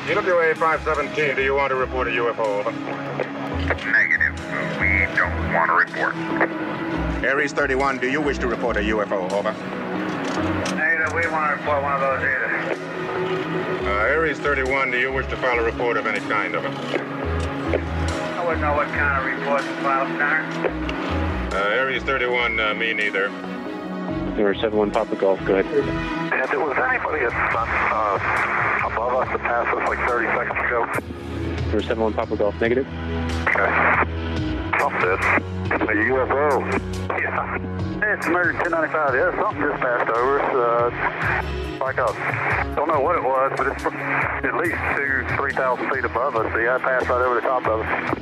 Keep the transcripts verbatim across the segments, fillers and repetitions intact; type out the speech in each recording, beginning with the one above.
E W A five seventeen, do you want to report a U F O? Over. Negative. We don't want to report. Aries thirty-one, do you wish to report a U F O? Over. Negative. We want to report one of those either. Uh, Aries thirty-one, do you wish to file a report of any kind? Over. I wouldn't know what kind of report to file, sir. Uh, Aries thirty-one, uh, me neither. Zero seven one Papa Golf, go ahead. And there was anybody that's uh, above us that passed us like thirty seconds ago? Zero seven one Papa Golf, negative. Okay. Something. A U F O. Yeah. It's American ten ninety-five. Yeah, something just passed over us. Uh, like a, don't know what it was, but it's at least two, three thousand feet above us. Yeah, it passed right over the top of us.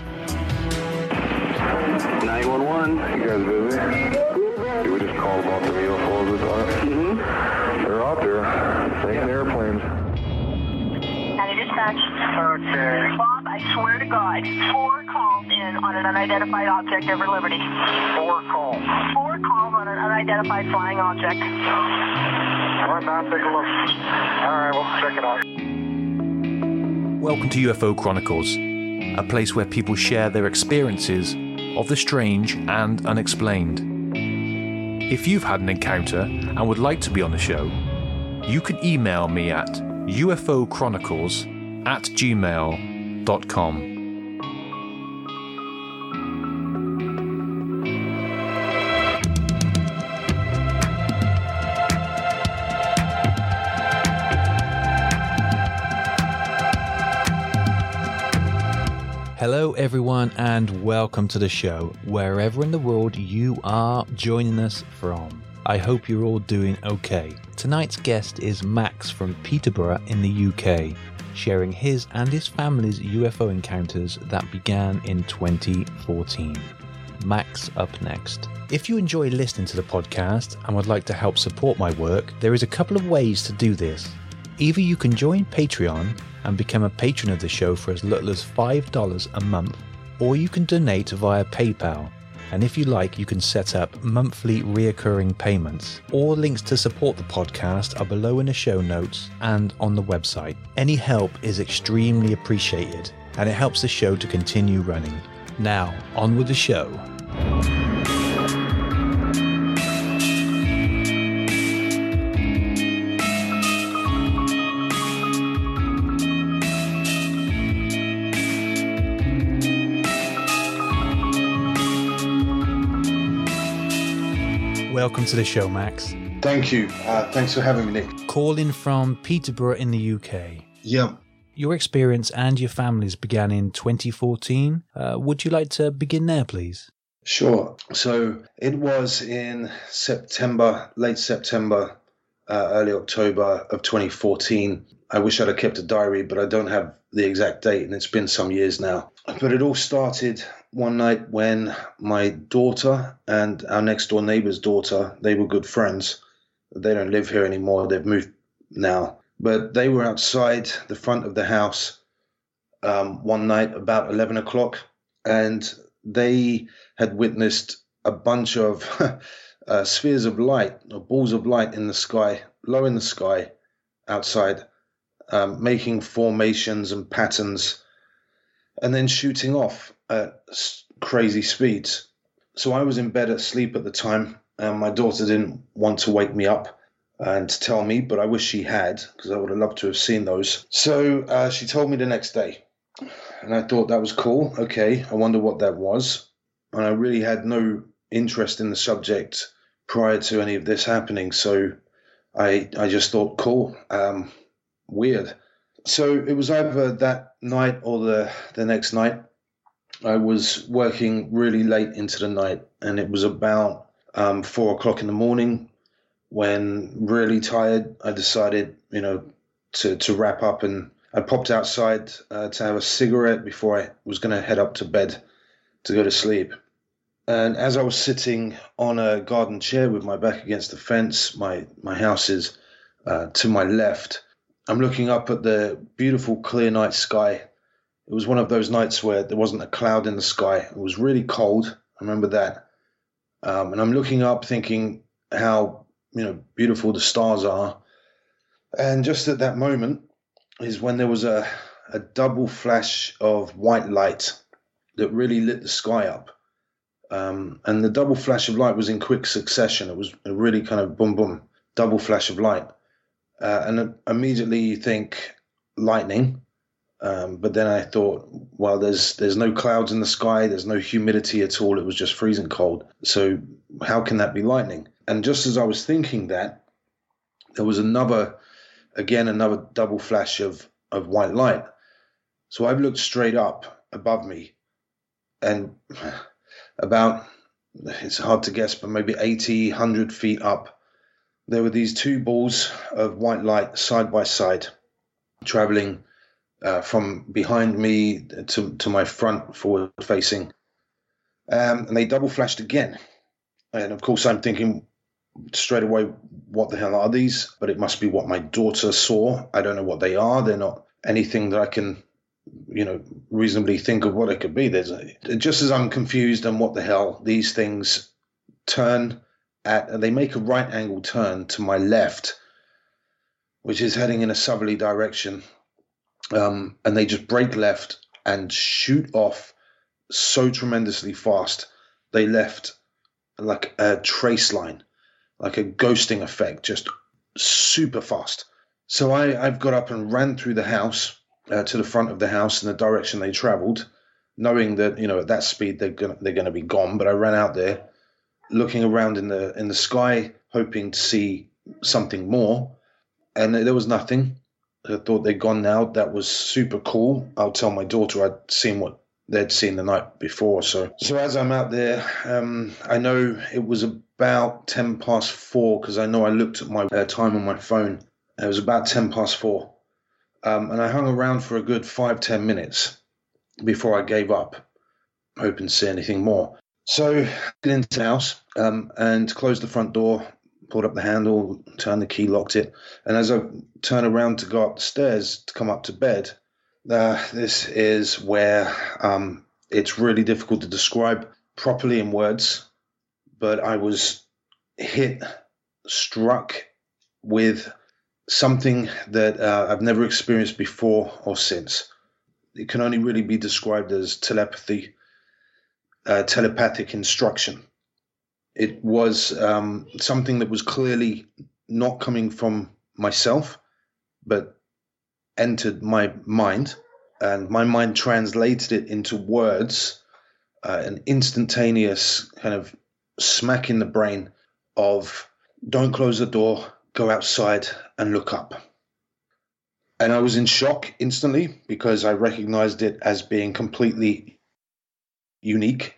nine one one. You guys busy? We just called about the U F Os this time. Mm-hmm. They're out there. Taking airplanes. County Dispatch. Okay. Bob, I swear to God, four calls in on an unidentified object over Liberty. Four calls. Four calls on an unidentified flying object. All right, now take a look. All right, we'll check it out. Welcome to U F O Chronicles, a place where people share their experiences of the strange and unexplained. If you've had an encounter and would like to be on the show, you can email me at ufochronicles at gmail dot com. Hello everyone and welcome to the show, wherever in the world you are joining us from. I hope you're all doing okay. Tonight's guest is Max from Peterborough in the U K, sharing his and his family's U F O encounters that began in twenty fourteen. Max up next. If you enjoy listening to the podcast and would like to help support my work, there is a couple of ways to do this. Either you can join Patreon and become a patron of the show for as little as five dollars a month, or you can donate via PayPal. And if you like, you can set up monthly reoccurring payments. All links to support the podcast are below in the show notes and on the website. Any help is extremely appreciated, and it helps the show to continue running. Now, on with the show. Welcome to the show, Max. Thank you. Uh, thanks for having me, Nick. Calling from Peterborough in the U K. Yeah. Your experience and your family's began in twenty fourteen. Uh, would you like to begin there, please? Sure. So it was in September, late September, uh, early October of twenty fourteen. I wish I'd have kept a diary, but I don't have the exact date, and it's been some years now. But it all started one night when my daughter and our next door neighbor's daughter, they were good friends. They don't live here anymore. They've moved now. But they were outside the front of the house um, one night about eleven o'clock, and they had witnessed a bunch of uh, spheres of light, or balls of light in the sky, low in the sky outside, um, making formations and patterns, and then shooting off at crazy speeds. So I was in bed asleep at the time, and my daughter didn't want to wake me up and to tell me, but I wish she had, because I would have loved to have seen those. So uh, she told me the next day, and I thought that was cool. Okay, I wonder what that was. And I really had no interest in the subject prior to any of this happening, so I I just thought, cool, um, weird. So it was either that night or the, the next night. I was working really late into the night, and it was about um, four o'clock in the morning when, really tired, I decided, you know, to, to wrap up, and I popped outside uh, to have a cigarette before I was going to head up to bed to go to sleep. And as I was sitting on a garden chair with my back against the fence, my, my house is uh, to my left, I'm looking up at the beautiful clear night sky. It was one of those nights where there wasn't a cloud in the sky. It was really cold. I remember that. Um, and I'm looking up thinking how, you know, beautiful the stars are. And just at that moment is when there was a, a double flash of white light that really lit the sky up. Um, and the double flash of light was in quick succession. It was a really kind of boom, boom, double flash of light. Uh, and immediately you think lightning. Um, but then I thought, well, there's there's no clouds in the sky. There's no humidity at all. It was just freezing cold. So how can that be lightning? And just as I was thinking that, there was another, again, another double flash of, of white light. So I looked straight up above me, and about, it's hard to guess, but maybe eighty, one hundred feet up, there were these two balls of white light side by side, traveling uh, from behind me to, to my front, forward facing. Um, and they double flashed again. And of course, I'm thinking straight away, what the hell are these? But it must be what my daughter saw. I don't know what they are. They're not anything that I can, you know, reasonably think of what it could be. There's a, just as I'm confused on what the hell, these things turn at, they make a right angle turn to my left, which is heading in a southerly direction. Um, and they just break left and shoot off so tremendously fast. They left like a trace line, like a ghosting effect, just super fast. So I, I've got up and ran through the house uh, to the front of the house in the direction they traveled, knowing that, you know, at that speed they're gonna they're gonna be gone. But I ran out there, looking around in the in the sky, hoping to see something more, and there was nothing. I thought they'd gone now. That was super cool. I'll tell my daughter I'd seen what they'd seen the night before. So, so as I'm out there, um, I know it was about ten past four because I know I looked at my uh, time on my phone. It was about ten past four. Um, and I hung around for a good five, ten minutes before I gave up, hoping to see anything more. So I got into the house um, and closed the front door, pulled up the handle, turned the key, locked it. And as I turned around to go up the stairs to come up to bed, uh, this is where um, it's really difficult to describe properly in words, but I was hit, struck with something that uh, I've never experienced before or since. It can only really be described as telepathy, uh, telepathic instruction. It was um, something that was clearly not coming from myself, but entered my mind, and my mind translated it into words, uh, an instantaneous kind of smack in the brain of, don't close the door, go outside and look up. And I was in shock instantly because I recognized it as being completely unique.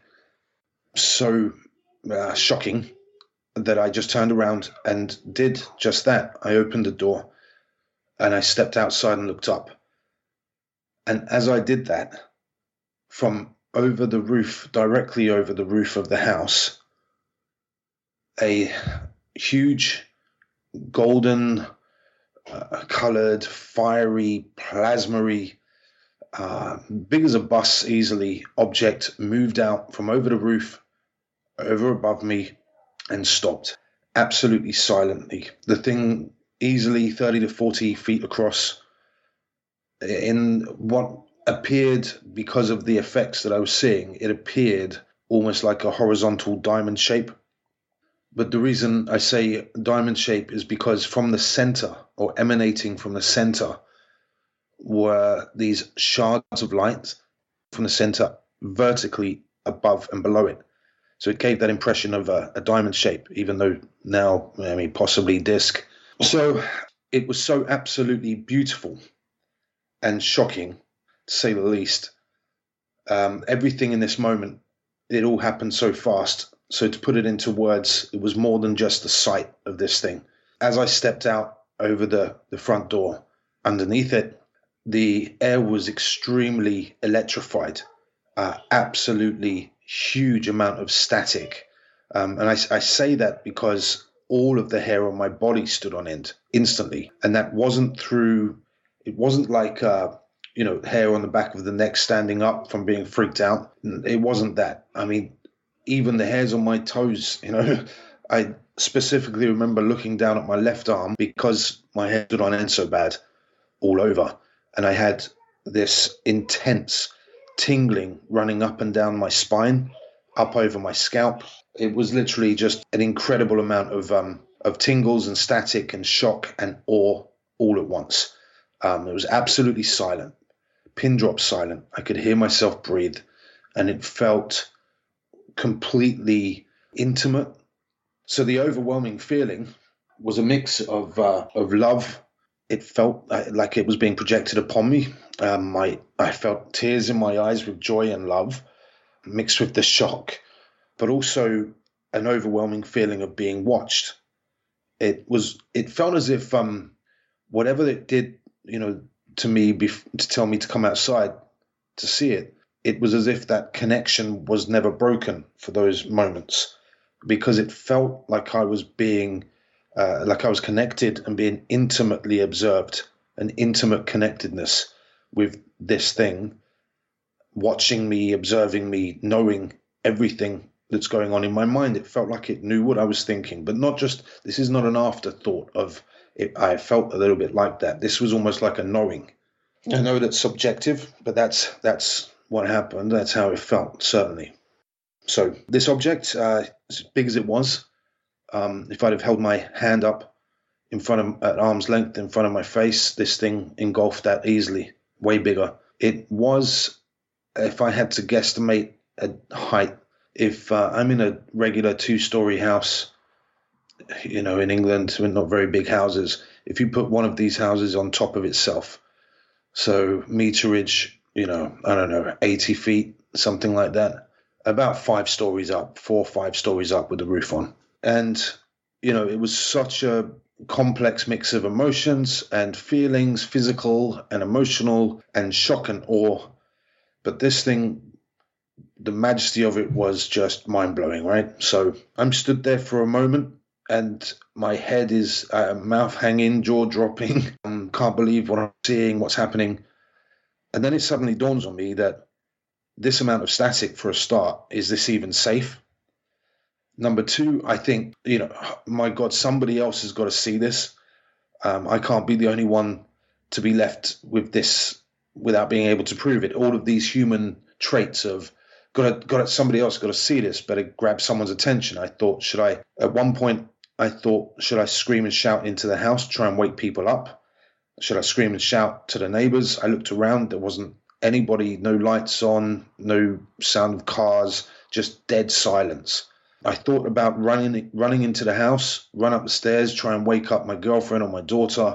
So uh, shocking that I just turned around and did just that. I opened the door and I stepped outside and looked up. And as I did that, from over the roof, directly over the roof of the house, a huge golden uh, colored, fiery, plasma-y, uh, big as a bus easily, object moved out from over the roof, over above me, and stopped absolutely silently. The thing easily thirty to forty feet across, in what appeared, because of the effects that I was seeing, it appeared almost like a horizontal diamond shape. But the reason I say diamond shape is because from the center, or emanating from the center, were these shards of light from the center vertically above and below it. So it gave that impression of a, a diamond shape, even though now, I mean, possibly disc. So it was so absolutely beautiful and shocking, to say the least. Um, everything in this moment, it all happened so fast. So to put it into words, it was more than just the sight of this thing. As I stepped out over the, the front door, underneath it, the air was extremely electrified, uh, absolutely huge amount of static. Um, and I, I say that because all of the hair on my body stood on end instantly. And that wasn't through, it wasn't like, uh, you know, hair on the back of the neck standing up from being freaked out. It wasn't that. I mean, even the hairs on my toes, you know, I specifically remember looking down at my left arm because my hair stood on end so bad all over. And I had this intense tingling running up and down my spine, up over my scalp. It was literally just an incredible amount of um, of tingles and static and shock and awe all at once. Um, it was absolutely silent, pin drop silent. I could hear myself breathe, and it felt completely intimate. So the overwhelming feeling was a mix of uh, of love. It felt like it was being projected upon me. Um, my I felt tears in my eyes with joy and love, mixed with the shock, but also an overwhelming feeling of being watched. It was. It felt as if um, whatever it did, you know, to me bef- to tell me to come outside to see it, it was as if that connection was never broken for those moments, because it felt like I was being, uh, like I was connected and being intimately observed, an intimate connectedness with this thing, watching me, observing me, knowing everything that's going on in my mind. It felt like it knew what I was thinking, but not just, this is not an afterthought of it. I felt a little bit like that. This was almost like a knowing. I know that's subjective, but that's that's what happened. That's how it felt, certainly. So this object, uh, as big as it was, um, if I'd have held my hand up in front of, at arm's length in front of my face, this thing engulfed that easily, way bigger. It was, if I had to guesstimate a height, if uh, I'm in a regular two-story house, you know, in England, not very big houses, if you put one of these houses on top of itself, so meterage, you know, I don't know, eighty feet, something like that, about five stories up, four or five stories up with the roof on. And, you know, it was such a complex mix of emotions and feelings, physical and emotional, and shock and awe. But this thing, the majesty of it was just mind-blowing, right? So I'm stood there for a moment, and my head is uh, mouth hanging, jaw dropping. Um, can't believe what I'm seeing, what's happening. And then it suddenly dawns on me that this amount of static, for a start, is this even safe? Number two, I think, you know, my God, somebody else has got to see this. Um, I can't be the only one to be left with this without being able to prove it. All of these human traits of got to, got to, somebody else got to see this, better grab someone's attention. I thought, should I, at one point, I thought, should I scream and shout into the house, try and wake people up? Should I scream and shout to the neighbors? I looked around, there wasn't anybody, no lights on, no sound of cars, just dead silence. I thought about running running into the house, run up the stairs, try and wake up my girlfriend or my daughter.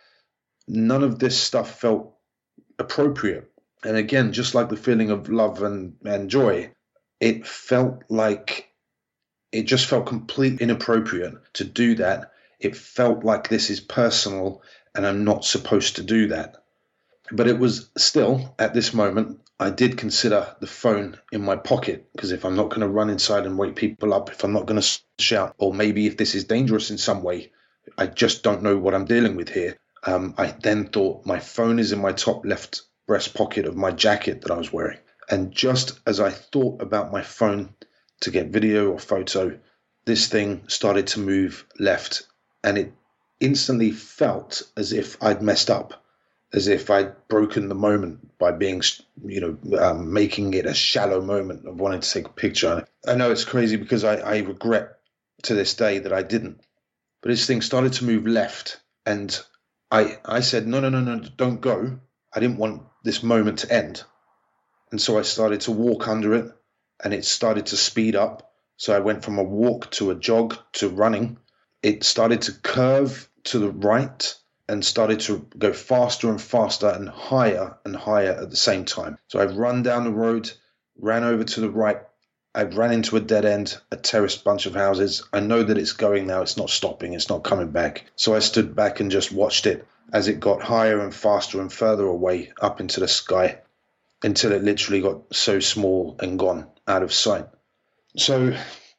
None of this stuff felt appropriate. And again, just like the feeling of love and, and joy, it felt like, it just felt completely inappropriate to do that. It felt like this is personal and I'm not supposed to do that. But it was still, at this moment, I did consider the phone in my pocket, because if I'm not going to run inside and wake people up, if I'm not going to shout, or maybe if this is dangerous in some way, I just don't know what I'm dealing with here. Um, I then thought my phone is in my top left breast pocket of my jacket that I was wearing. And just as I thought about my phone to get video or photo, this thing started to move left, and it instantly felt as if I'd messed up, as if I'd broken the moment by being, you know, um, making it a shallow moment of wanting to take a picture. I know it's crazy because I, I regret to this day that I didn't. But this thing started to move left, and I I said, no, no, no, no, don't go. I didn't want this moment to end. And so I started to walk under it, and it started to speed up. So I went from a walk to a jog to running. It started to curve to the right and started to go faster and faster and higher and higher at the same time. So I run down the road, ran over to the right. I ran into a dead end, a terraced bunch of houses. I know that it's going now. It's not stopping. It's not coming back. So I stood back and just watched it as it got higher and faster and further away up into the sky until it literally got so small and gone out of sight. So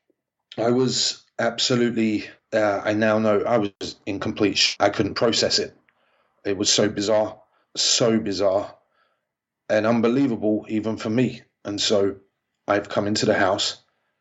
I was absolutely, uh, I now know I was in complete sh- I couldn't process it. It was so bizarre, so bizarre and unbelievable even for me. And so I've come into the house,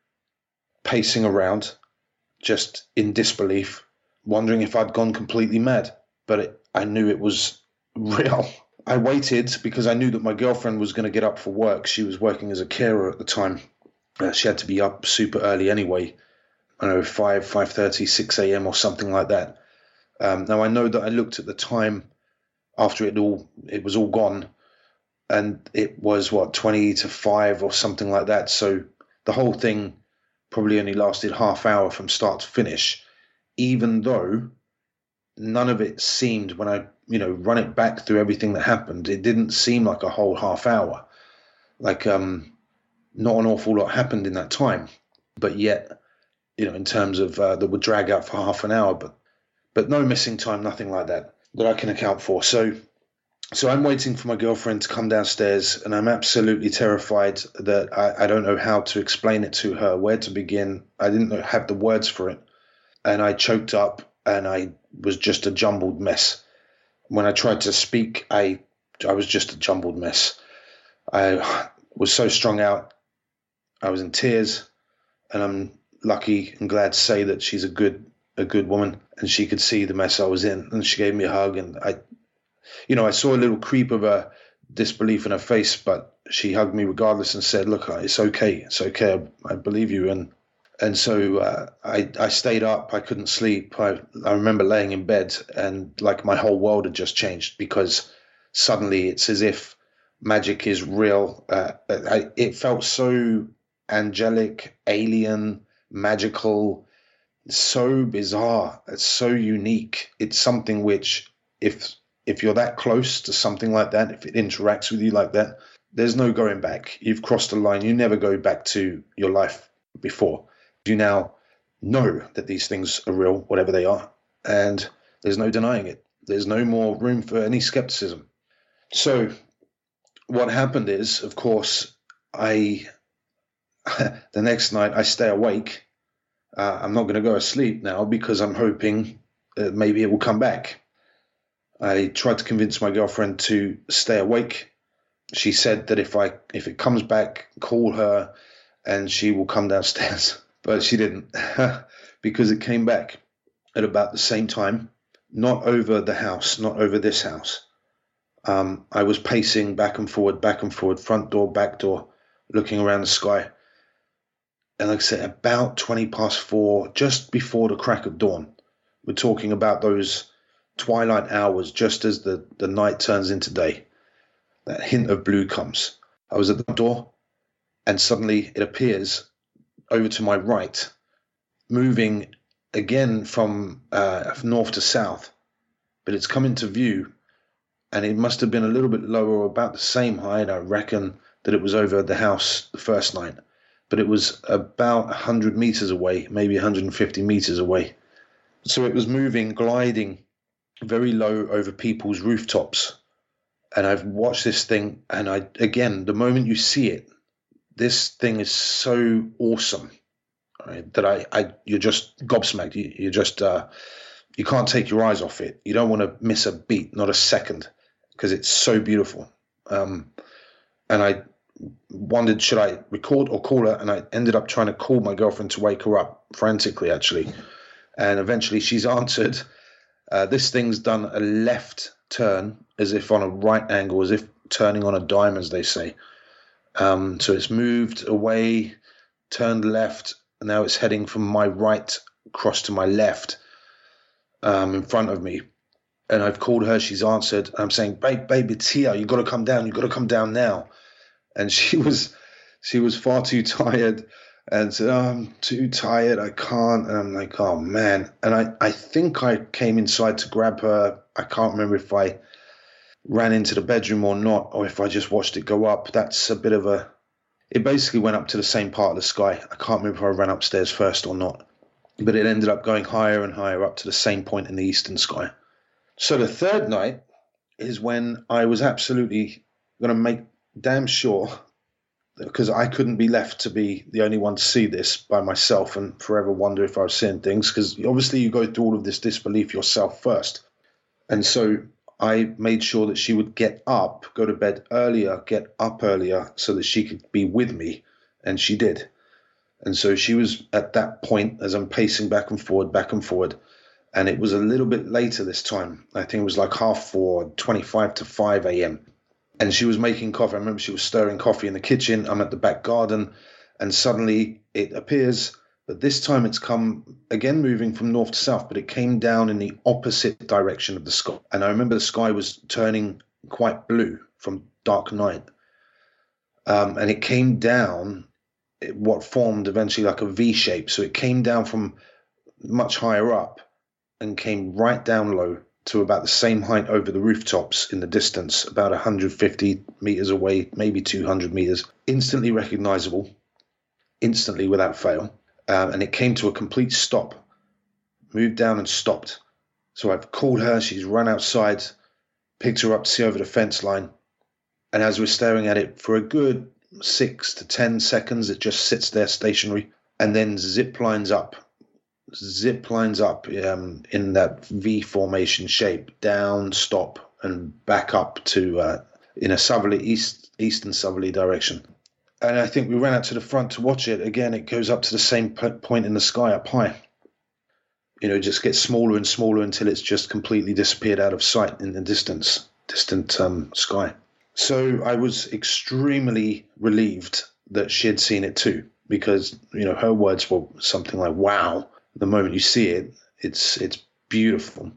pacing around, just in disbelief, wondering if I'd gone completely mad. But it, I knew it was real. I waited because I knew that my girlfriend was going to get up for work. She was working as a carer at the time. Uh, she had to be up super early anyway. I don't know, five, five thirty, six a.m. or something like that. Um, now, I know that I looked at the time after it all, it was all gone, and it was, what, twenty to five or something like that. So the whole thing probably only lasted half hour from start to finish, even though none of it seemed, when I, you know, run it back through everything that happened, it didn't seem like a whole half hour. Like, um, not an awful lot happened in that time, but yet, you know, in terms of uh, that would drag out for half an hour, but but no missing time, nothing like that that I can account for. So, so I'm waiting for my girlfriend to come downstairs, and I'm absolutely terrified that I, I don't know how to explain it to her, where to begin. I didn't know, have the words for it, and I choked up, and I was just a jumbled mess. When I tried to speak, I I was just a jumbled mess. I was so strung out. I was in tears, and I'm lucky and glad to say that she's a good a good woman, and she could see the mess I was in, and she gave me a hug, and I, you know, I saw a little creep of a disbelief in her face, but she hugged me regardless and said, "Look, it's okay, it's okay. I, I believe you." And and so uh, I I stayed up. I couldn't sleep. I I remember laying in bed, and like my whole world had just changed, because suddenly it's as if magic is real. Uh, I, it felt so angelic, alien, magical, so bizarre. It's so unique. It's something which, if if you're that close to something like that, if it interacts with you like that, there's no going back. You've crossed the line. You never go back to your life before. You now know that these things are real, whatever they are, and there's no denying it. There's no more room for any skepticism. So what happened is, of course, I the next night I stay awake. Uh, I'm not going to go to sleep now, because I'm hoping that maybe it will come back. I tried to convince my girlfriend to stay awake. She said that if I if it comes back, call her and she will come downstairs. But she didn't, because it came back at about the same time, not over the house, not over this house. Um, I was pacing back and forward, back and forward, front door, back door, looking around the sky. And like I said, about twenty past four, just before the crack of dawn, we're talking about those twilight hours, just as the, the night turns into day. That hint of blue comes. I was at the door, and suddenly it appears over to my right, moving again from uh, north to south. But it's come into view, and it must have been a little bit lower, or about the same height, I reckon, that it was over the house the first night. But it was about one hundred meters away, maybe one hundred fifty meters away. So it was moving, gliding very low over people's rooftops. And I've watched this thing, and I, again, the moment you see it, this thing is so awesome, right, that I, I, you're just gobsmacked. You, you're just, uh, you can't take your eyes off it. You don't want to miss a beat, not a second, because it's so beautiful. Um, and I wondered, should I record or call her? And I ended up trying to call my girlfriend to wake her up, frantically, actually. And eventually she's answered. Uh, this thing's done a left turn, as if on a right angle, as if turning on a dime, as they say. Um, so it's moved away, turned left, and now it's heading from my right across to my left, um, in front of me. And I've called her, she's answered. I'm saying, babe, babe, it's here. You've got to come down. You've got to come down now. And she was she was far too tired and said, oh, I'm too tired. I can't. And I'm like, oh, man. And I, I think I came inside to grab her. I can't remember if I ran into the bedroom or not, or if I just watched it go up. That's a bit of a... It basically went up to the same part of the sky. I can't remember if I ran upstairs first or not. But it ended up going higher and higher up to the same point in the eastern sky. So the third night is when I was absolutely going to make damn sure, because I couldn't be left to be the only one to see this by myself and forever wonder if I was seeing things, because obviously you go through all of this disbelief yourself first. And so I made sure that she would get up, go to bed earlier, get up earlier so that she could be with me. And she did. And so she was at that point as I'm pacing back and forward, back and forward. And it was a little bit later this time. I think it was like half four, twenty-five to five a.m. And she was making coffee. I remember she was stirring coffee in the kitchen. I'm at the back garden, and suddenly it appears, but this time it's come again, moving from north to south, but it came down in the opposite direction of the sky. And I remember the sky was turning quite blue from dark night. Um, and it came down what formed eventually like a V shape. So it came down from much higher up and came right down low to about the same height over the rooftops in the distance, about one hundred fifty meters away, maybe two hundred meters, instantly recognizable, instantly without fail. Um, and it came to a complete stop, moved down and stopped. So I've called her, she's run outside, picked her up to see over the fence line. And as we're staring at it for a good six to ten seconds, it just sits there stationary and then zip lines up, zip lines up um, in that V formation shape, down, stop, and back up to uh, in a southerly, east, east and southerly direction. And I think we ran out to the front to watch it. Again, it goes up to the same point in the sky up high. You know, just gets smaller and smaller until it's just completely disappeared out of sight in the distance, distant um, sky. So I was extremely relieved that she had seen it too, because, you know, her words were something like, wow, the moment you see it, it's it's beautiful.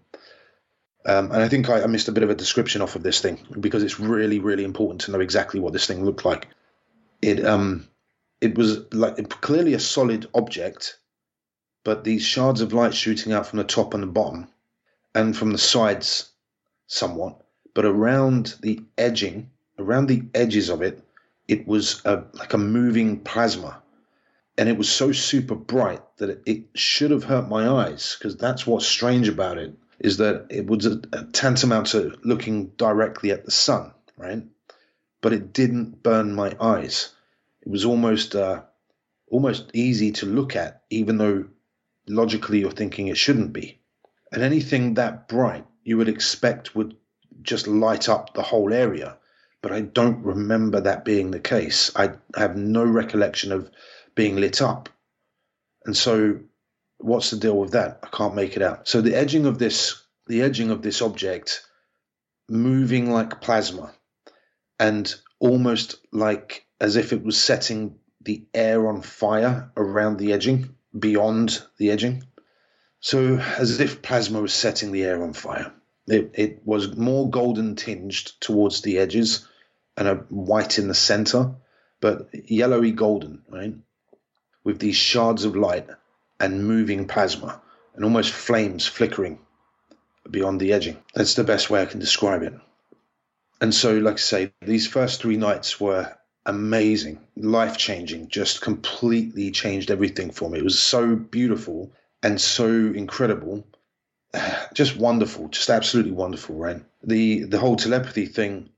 Um, and I think I, I missed a bit of a description off of this thing, because it's really, really important to know exactly what this thing looked like. It um, it was like clearly a solid object, but these shards of light shooting out from the top and the bottom, and from the sides somewhat, but around the edging, around the edges of it, it was a, like a moving plasma. And it was so super bright that it, it should have hurt my eyes, because that's what's strange about it, is that it was a, a tantamount to looking directly at the sun, right? But it didn't burn my eyes. It was almost uh, almost easy to look at, even though logically you're thinking it shouldn't be. And anything that bright you would expect would just light up the whole area. But I don't remember that being the case. I have no recollection of being lit up. And so what's the deal with that? I can't make it out. So the edging of this, the edging of this object moving like plasma, and almost like as if it was setting the air on fire around the edging, beyond the edging. So as if plasma was setting the air on fire. It, it was more golden tinged towards the edges and a white in the center, but yellowy golden, right? With these shards of light and moving plasma and almost flames flickering beyond the edging. That's the best way I can describe it. And so, like I say, these first three nights were amazing, life-changing, just completely changed everything for me. It was so beautiful and so incredible, just wonderful, just absolutely wonderful, right? The the whole telepathy thing,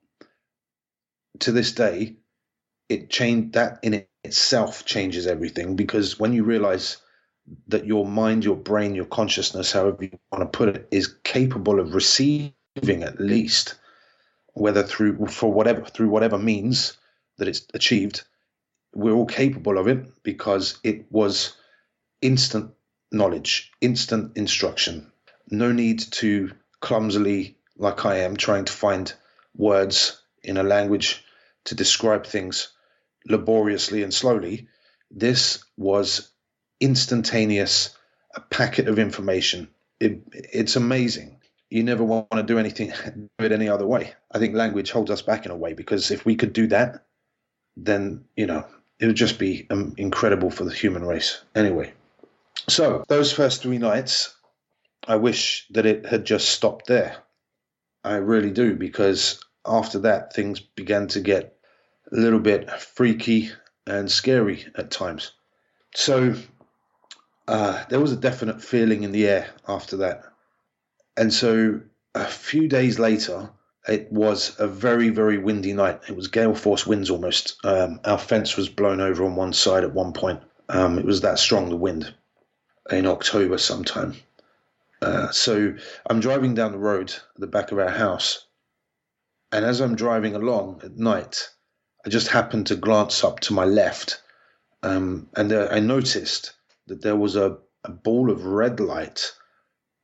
to this day, it changed, that in itself changes everything, because when you realize that your mind, your brain, your consciousness, however you want to put it, is capable of receiving at least, whether through for whatever through whatever means that it's achieved, we're all capable of it, because it was instant knowledge, instant instruction. No need to clumsily, like I am, trying to find words in a language to describe things laboriously and slowly. This was instantaneous, a packet of information. It, it's amazing. You never want to do anything do it any other way. I think language holds us back in a way, because if we could do that, then, you know, it would just be um, incredible for the human race. Anyway, so those first three nights, I wish that it had just stopped there. I really do, because after that, things began to get a little bit freaky and scary at times. So uh, there was a definite feeling in the air after that. And so a few days later, it was a very, very windy night. It was gale force winds almost. Um, our fence was blown over on one side at one point. Um, it was that strong, the wind, in October sometime. Uh, so I'm driving down the road at the back of our house. And as I'm driving along at night, I just happened to glance up to my left. Um, and uh, I noticed that there was a, a ball of red light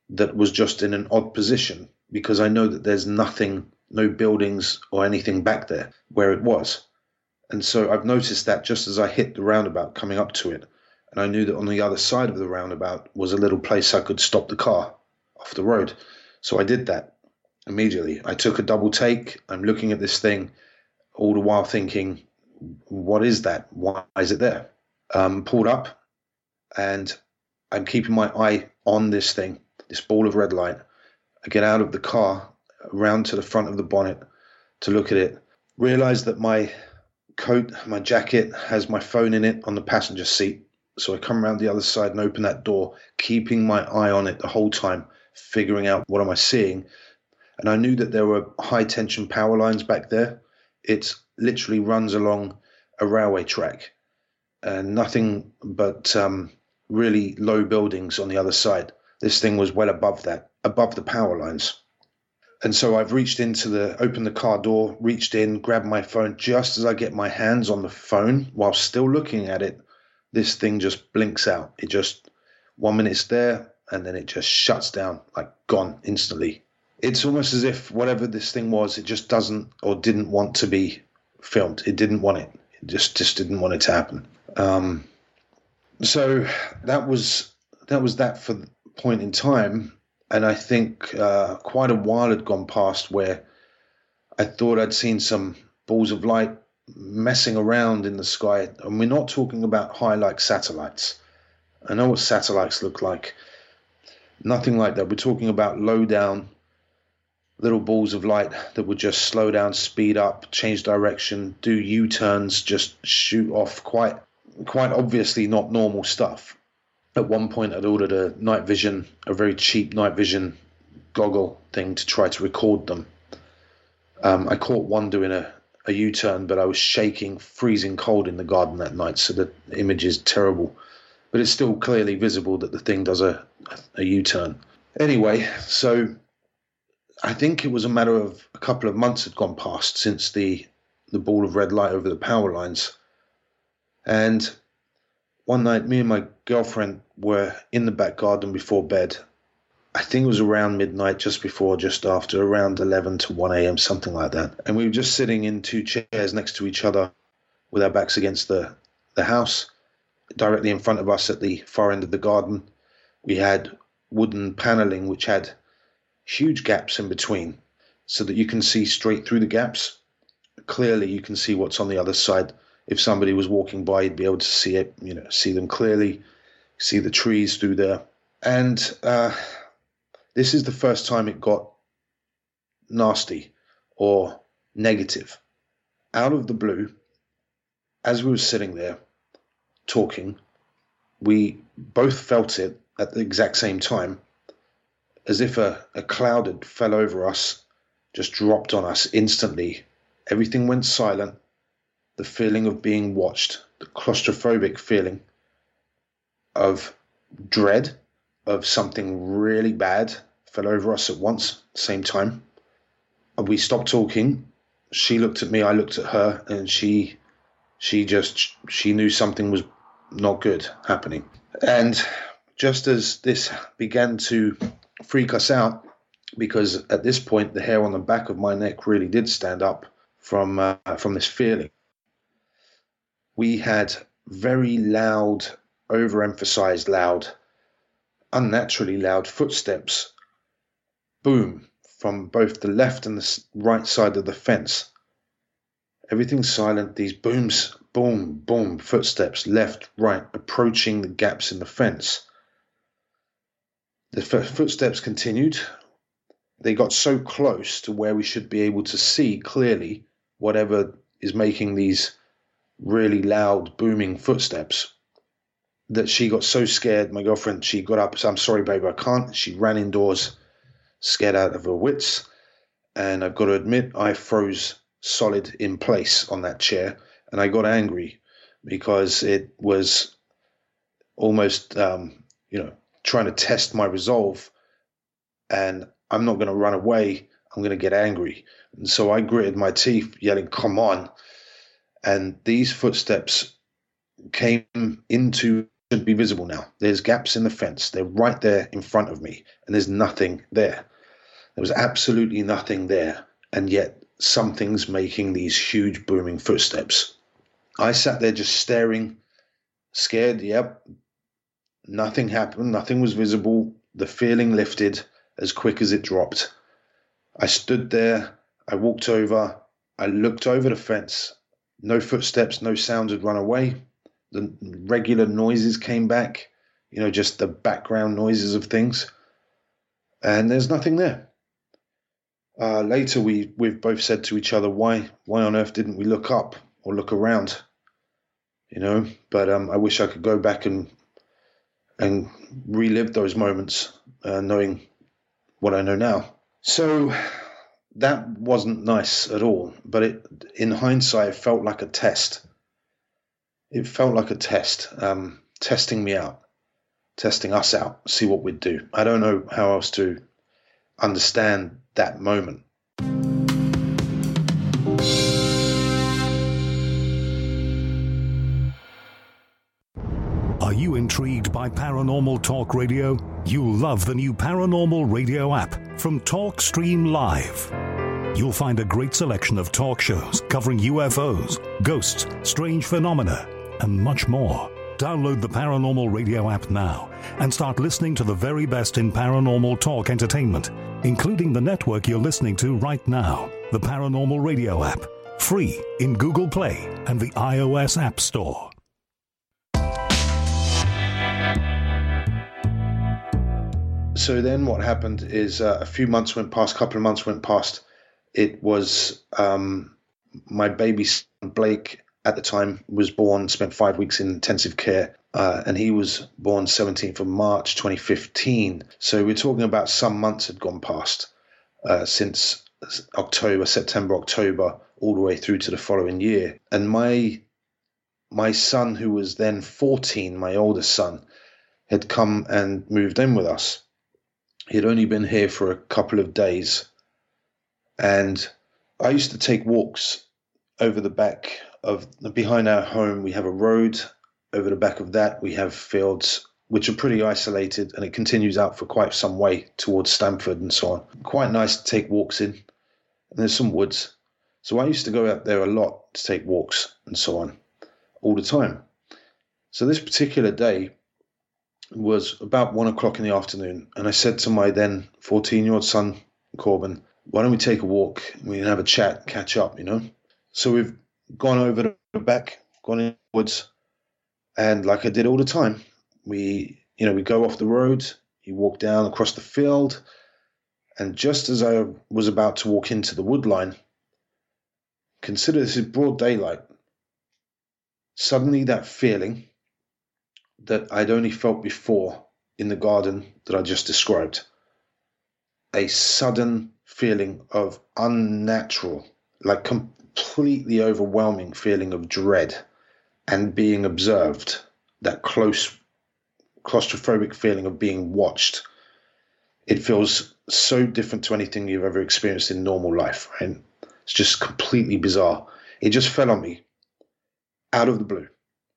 that was just in an odd position, because I know that there's nothing, no buildings or anything back there where it was. And so I've noticed that just as I hit the roundabout coming up to it, and I knew that on the other side of the roundabout was a little place I could stop the car off the road. So I did that immediately. I took a double take. I'm looking at this thing, all the while thinking, what is that? Why is it there? Um, pulled up, and I'm keeping my eye on this thing, this ball of red light. I get out of the car, around to the front of the bonnet to look at it, realize that my coat, my jacket has my phone in it on the passenger seat. So I come around the other side and open that door, keeping my eye on it the whole time, figuring out what am I seeing. And I knew that there were high tension power lines back there. It literally runs along a railway track, and nothing but um, really low buildings on the other side. This thing was well above that, above the power lines. And so I've reached into the, opened the car door, reached in, grabbed my phone. Just as I get my hands on the phone, while still looking at it, this thing just blinks out. It just, one minute it's there, and then it just shuts down, like gone instantly. It's almost as if whatever this thing was, it just doesn't or didn't want to be filmed. It didn't want it. It just, just didn't want it to happen. Um, so that was that was that for the point in time. And I think uh, quite a while had gone past where I thought I'd seen some balls of light messing around in the sky. And we're not talking about high like satellites. I know what satellites look like. Nothing like that. We're talking about low down little balls of light that would just slow down, speed up, change direction, do U-turns, just shoot off. Quite, quite obviously not normal stuff. At one point, I'd ordered a night vision, a very cheap night vision goggle thing to try to record them. Um, I caught one doing a, a U-turn, but I was shaking, freezing cold in the garden that night, so the image is terrible. But it's still clearly visible that the thing does a, a U-turn. Anyway, so I think it was a matter of a couple of months had gone past since the, the ball of red light over the power lines. And one night, me and my girlfriend were in the back garden before bed. I think it was around midnight, just before, just after, around eleven to one a.m., something like that. And we were just sitting in two chairs next to each other with our backs against the, the house. Directly in front of us at the far end of the garden, we had wooden paneling which had huge gaps in between so that you can see straight through the gaps. Clearly, you can see what's on the other side. If somebody was walking by, you'd be able to see it, you know, see them clearly, see the trees through there. And uh, this is the first time it got nasty or negative. Out of the blue, as we were sitting there talking, we both felt it at the exact same time, as if a, a cloud had fell over us, just dropped on us instantly. Everything went silent. The feeling of being watched, the claustrophobic feeling of dread, of something really bad fell over us at once, same time. And we stopped talking. She looked at me, I looked at her, and she she just, she knew something was not good happening. And just as this began to freak us out, because at this point the hair on the back of my neck really did stand up from uh, from this feeling, we had very loud, overemphasized loud, unnaturally loud footsteps, boom, from both the left and the right side of the fence. Everything's silent, these booms, boom, boom, footsteps, left, right, approaching the gaps in the fence. The f- footsteps continued. They got so close to where we should be able to see clearly whatever is making these really loud, booming footsteps, that she got so scared. My girlfriend, she got up, said, "I'm sorry, baby, I can't." She ran indoors, scared out of her wits. And I've got to admit, I froze solid in place on that chair. And I got angry because it was almost, um, you know, trying to test my resolve. And I'm not going to run away. I'm going to get angry. And so I gritted my teeth, yelling, "Come on." And these footsteps came into should be visible now. There's gaps in the fence. They're right there in front of me, and there's nothing there. There was absolutely nothing there, and yet something's making these huge booming footsteps. I sat there just staring, scared. Yep, nothing happened. Nothing was visible. The feeling lifted as quick as it dropped. I stood there. I walked over. I looked over the fence. No footsteps, no sounds had run away. The regular noises came back, you know, just the background noises of things. And there's nothing there. Uh, later, we, we've both said to each other, why why on earth didn't we look up or look around? You know, but um, I wish I could go back and and relive those moments, uh, knowing what I know now. So that wasn't nice at all, but it, in hindsight, it felt like a test. It felt like a test, um, testing me out, testing us out, see what we'd do. I don't know how else to understand that moment. Are you intrigued by Paranormal Talk Radio? You'll love the new Paranormal Radio app from TalkStream Live. You'll find a great selection of talk shows covering U F Os, ghosts, strange phenomena, and much more. Download the Paranormal Radio app now and start listening to the very best in paranormal talk entertainment, including the network you're listening to right now, the Paranormal Radio app, free in Google Play and the iOS App Store. So then what happened is uh, a few months went past, a couple of months went past. It was um, my baby son, Blake, at the time, was born, spent five weeks in intensive care, uh, and he was born seventeenth of March twenty fifteen. So we're talking about some months had gone past uh, since October, September, October, all the way through to the following year. And my my son, who was then fourteen, my oldest son, had come and moved in with us. He'd only been here for a couple of days. And I used to take walks over the back of, behind our home, we have a road. Over the back of that, we have fields, which are pretty isolated, and it continues out for quite some way towards Stamford and so on. Quite nice to take walks in. And there's some woods. So I used to go out there a lot to take walks and so on, all the time. So this particular day was about one o'clock in the afternoon, and I said to my then fourteen-year-old son, Corbin, why don't we take a walk? We can have a chat, catch up, you know? So we've gone over the back, gone in the woods, and like I did all the time, we, you know, we go off the road, you walk down across the field, and just as I was about to walk into the wood line, consider this is broad daylight, suddenly that feeling that I'd only felt before in the garden that I just described, a sudden feeling of unnatural, like completely overwhelming feeling of dread and being observed, that close claustrophobic feeling of being watched. It feels so different to anything you've ever experienced in normal life, right? It's just completely bizarre. It just fell on me out of the blue.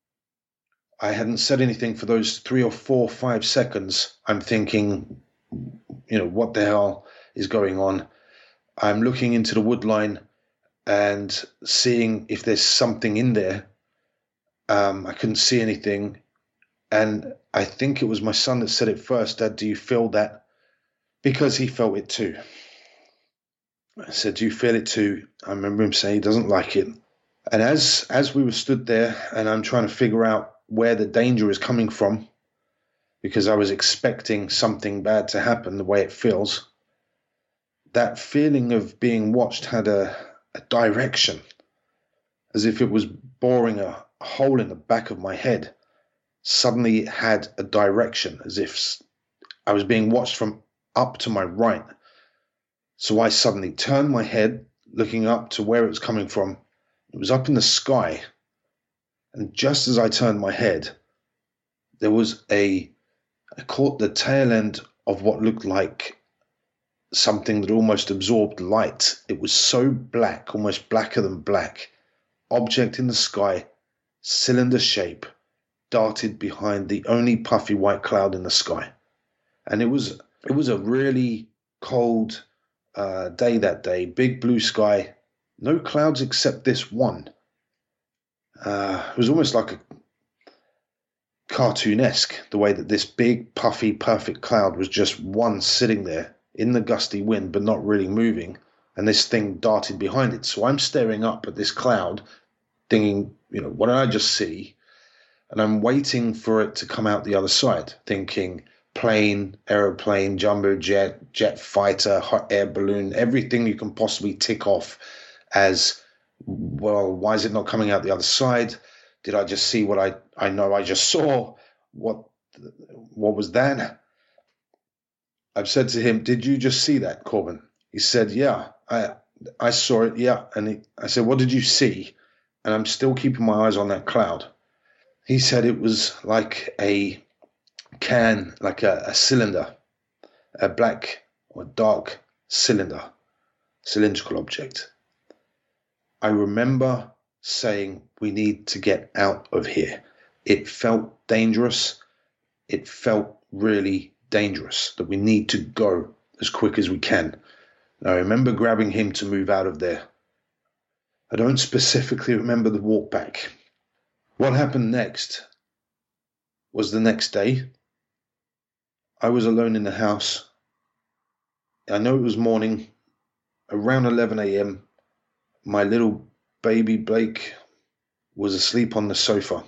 I hadn't said anything for those three or four, five seconds. I'm thinking, you know, what the hell is going on? I'm looking into the wood line and seeing if there's something in there. Um, I couldn't see anything. And I think it was my son that said it first, Dad, do you feel that? Because he felt it too. I said, do you feel it too? I remember him saying he doesn't like it. And as as we were stood there and I'm trying to figure out where the danger is coming from, because I was expecting something bad to happen the way it feels, that feeling of being watched had a, a direction, as if it was boring a hole in the back of my head. Suddenly it had a direction, as if I was being watched from up to my right. So I suddenly turned my head, looking up to where it was coming from. It was up in the sky. And just as I turned my head, there was a, I caught the tail end of what looked like something that almost absorbed light. It was so black, almost blacker than black. Object in the sky, cylinder shape, darted behind the only puffy white cloud in the sky. And it was it was a really cold uh, day that day, big blue sky, no clouds except this one. Uh, it was almost like a cartoonesque, the way that this big, puffy, perfect cloud was just one sitting there in the gusty wind, but not really moving, and this thing darted behind it. So I'm staring up at this cloud, thinking, you know, what did I just see? And I'm waiting for it to come out the other side, thinking plane, aeroplane, jumbo jet, jet fighter, hot air balloon, everything you can possibly tick off as, well, why is it not coming out the other side? Did I just see what I, I know I just saw? What what was that? I've said to him, did you just see that, Corbin? He said, yeah, I I saw it, yeah. And he, I said, what did you see? And I'm still keeping my eyes on that cloud. He said it was like a can, like a, a cylinder, a black or dark cylinder, cylindrical object. I remember saying, we need to get out of here. It felt dangerous. It felt really dangerous, that we need to go as quick as we can. And I remember grabbing him to move out of there. I don't specifically remember the walk back. What happened next was the next day. I was alone in the house. I know it was morning, around eleven a.m. My little baby Blake was asleep on the sofa,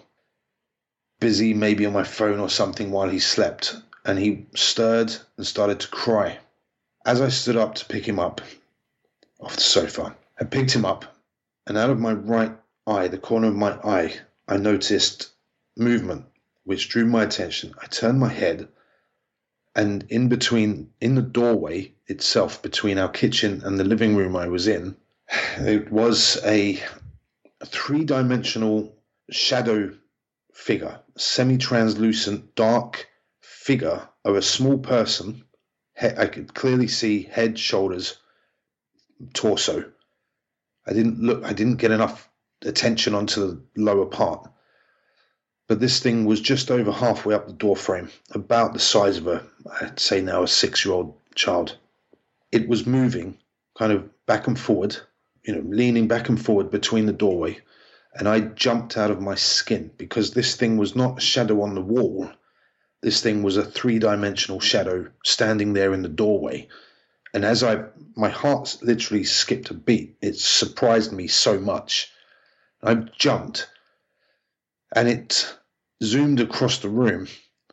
busy maybe on my phone or something while he slept, and he stirred and started to cry. As I stood up to pick him up off the sofa, I picked him up, and out of my right eye, the corner of my eye, I noticed movement, which drew my attention. I turned my head, and in between, in the doorway itself, between our kitchen and the living room I was in, it was a three-dimensional shadow figure, semi-translucent, dark figure of a small person. I could clearly see head, shoulders, torso. I didn't look, I didn't get enough attention onto the lower part. But this thing was just over halfway up the door frame, about the size of a, I'd say now, a six-year-old child. It was moving kind of back and forward, you know, leaning back and forward between the doorway. And I jumped out of my skin because this thing was not a shadow on the wall. This thing was a three-dimensional shadow standing there in the doorway. And as I, my heart literally skipped a beat. It surprised me so much. I jumped, and it zoomed across the room.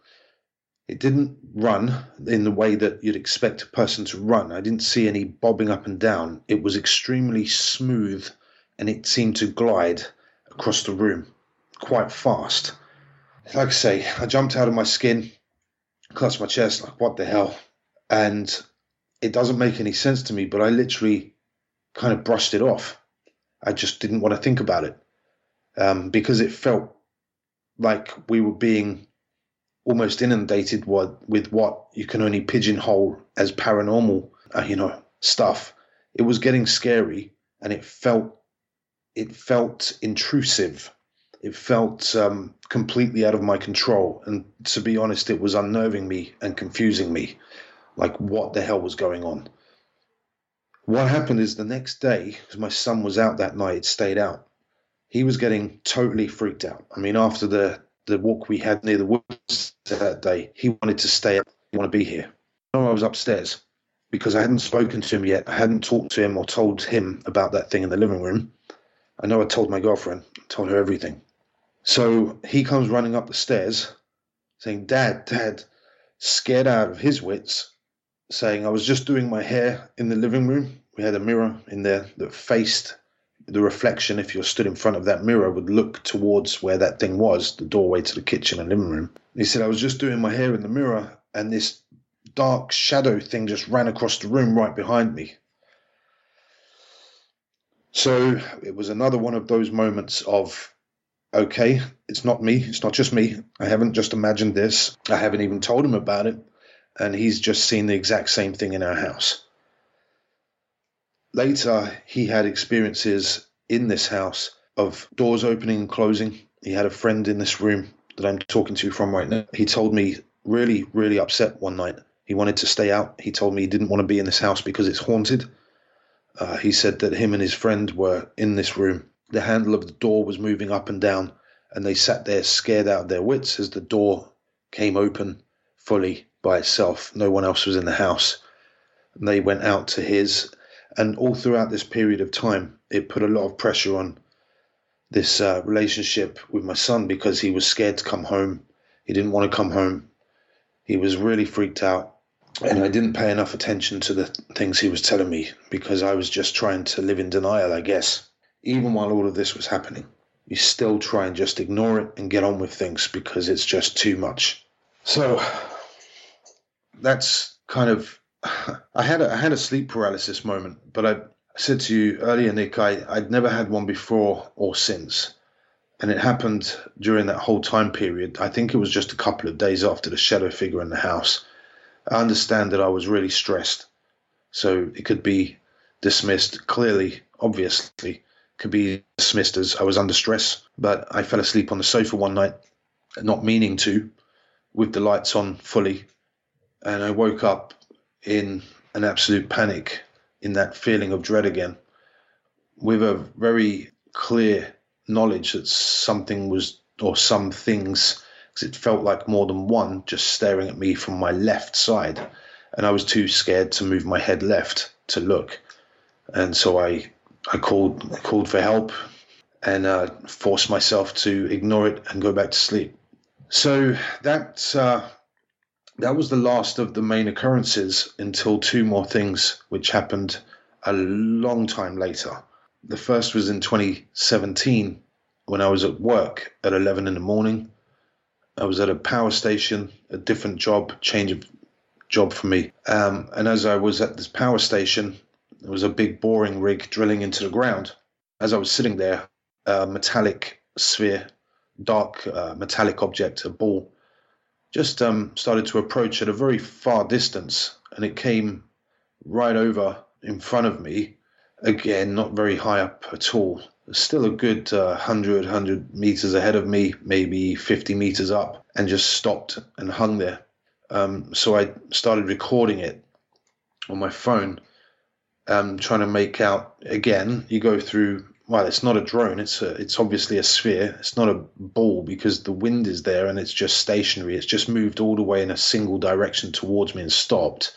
It didn't run in the way that you'd expect a person to run. I didn't see any bobbing up and down. It was extremely smooth, and it seemed to glide across the room quite fast. Like I say, I jumped out of my skin, clutched my chest, like, what the hell? And it doesn't make any sense to me, but I literally kind of brushed it off. I just didn't want to think about it um, because it felt like we were being almost inundated with what you can only pigeonhole as paranormal, uh, you know, stuff. It was getting scary, and it felt, it felt intrusive. It felt um, completely out of my control. And to be honest, it was unnerving me and confusing me. Like, what the hell was going on? What happened is the next day, because my son was out that night, stayed out, he was getting totally freaked out. I mean, after the, the walk we had near the woods that day, he wanted to stay up. He wanted to be here. I was upstairs because I hadn't spoken to him yet. I hadn't talked to him or told him about that thing in the living room. I know I told my girlfriend, told her everything. So he comes running up the stairs saying, Dad, Dad, scared out of his wits, saying, I was just doing my hair in the living room. We had a mirror in there that faced the reflection. If you're stood in front of that mirror, would look towards where that thing was, the doorway to the kitchen and living room. He said, I was just doing my hair in the mirror, and this dark shadow thing just ran across the room right behind me. So it was another one of those moments of, okay, it's not me. It's not just me. I haven't just imagined this. I haven't even told him about it. And he's just seen the exact same thing in our house. Later, he had experiences in this house of doors opening and closing. He had a friend in this room that I'm talking to you from right now, he told me really, really upset one night. He wanted to stay out. He told me he didn't want to be in this house because it's haunted. Uh, he said that him and his friend were in this room. The handle of the door was moving up and down, and they sat there scared out of their wits as the door came open fully by itself. No one else was in the house. And they went out to his. And all throughout this period of time, it put a lot of pressure on this uh, relationship with my son because he was scared to come home. He didn't want to come home. He was really freaked out. And I didn't pay enough attention to the things he was telling me because I was just trying to live in denial, I guess. Even while all of this was happening, you still try and just ignore it and get on with things because it's just too much. So that's kind of, I had a, I had a sleep paralysis moment, but I said to you earlier, Nick, I, I'd never had one before or since. And it happened during that whole time period. I think it was just a couple of days after the shadow figure in the house. I understand that I was really stressed, so it could be dismissed clearly, obviously, could be dismissed as I was under stress. But I fell asleep on the sofa one night, not meaning to, with the lights on fully. And I woke up in an absolute panic, in that feeling of dread again, with a very clear knowledge that something was, or some things, because it felt like more than one, just staring at me from my left side. And I was too scared to move my head left to look. And so I I called called for help and uh, forced myself to ignore it and go back to sleep. So that, uh, that was the last of the main occurrences until two more things, which happened a long time later. The first was in twenty seventeen when I was at work at eleven in the morning. I was at a power station, a different job, change of job for me. Um, and as I was at this power station, there was a big boring rig drilling into the ground. As I was sitting there, a metallic sphere, dark uh, metallic object, a ball, just um, started to approach at a very far distance. And it came right over in front of me. Again, not very high up at all. Still a good uh, one hundred, one hundred meters ahead of me, maybe fifty meters up, and just stopped and hung there. Um, so I started recording it on my phone, um, trying to make out, again, you go through, well, it's not a drone, it's a, it's obviously a sphere. It's not a ball because the wind is there and it's just stationary. It's just moved all the way in a single direction towards me and stopped.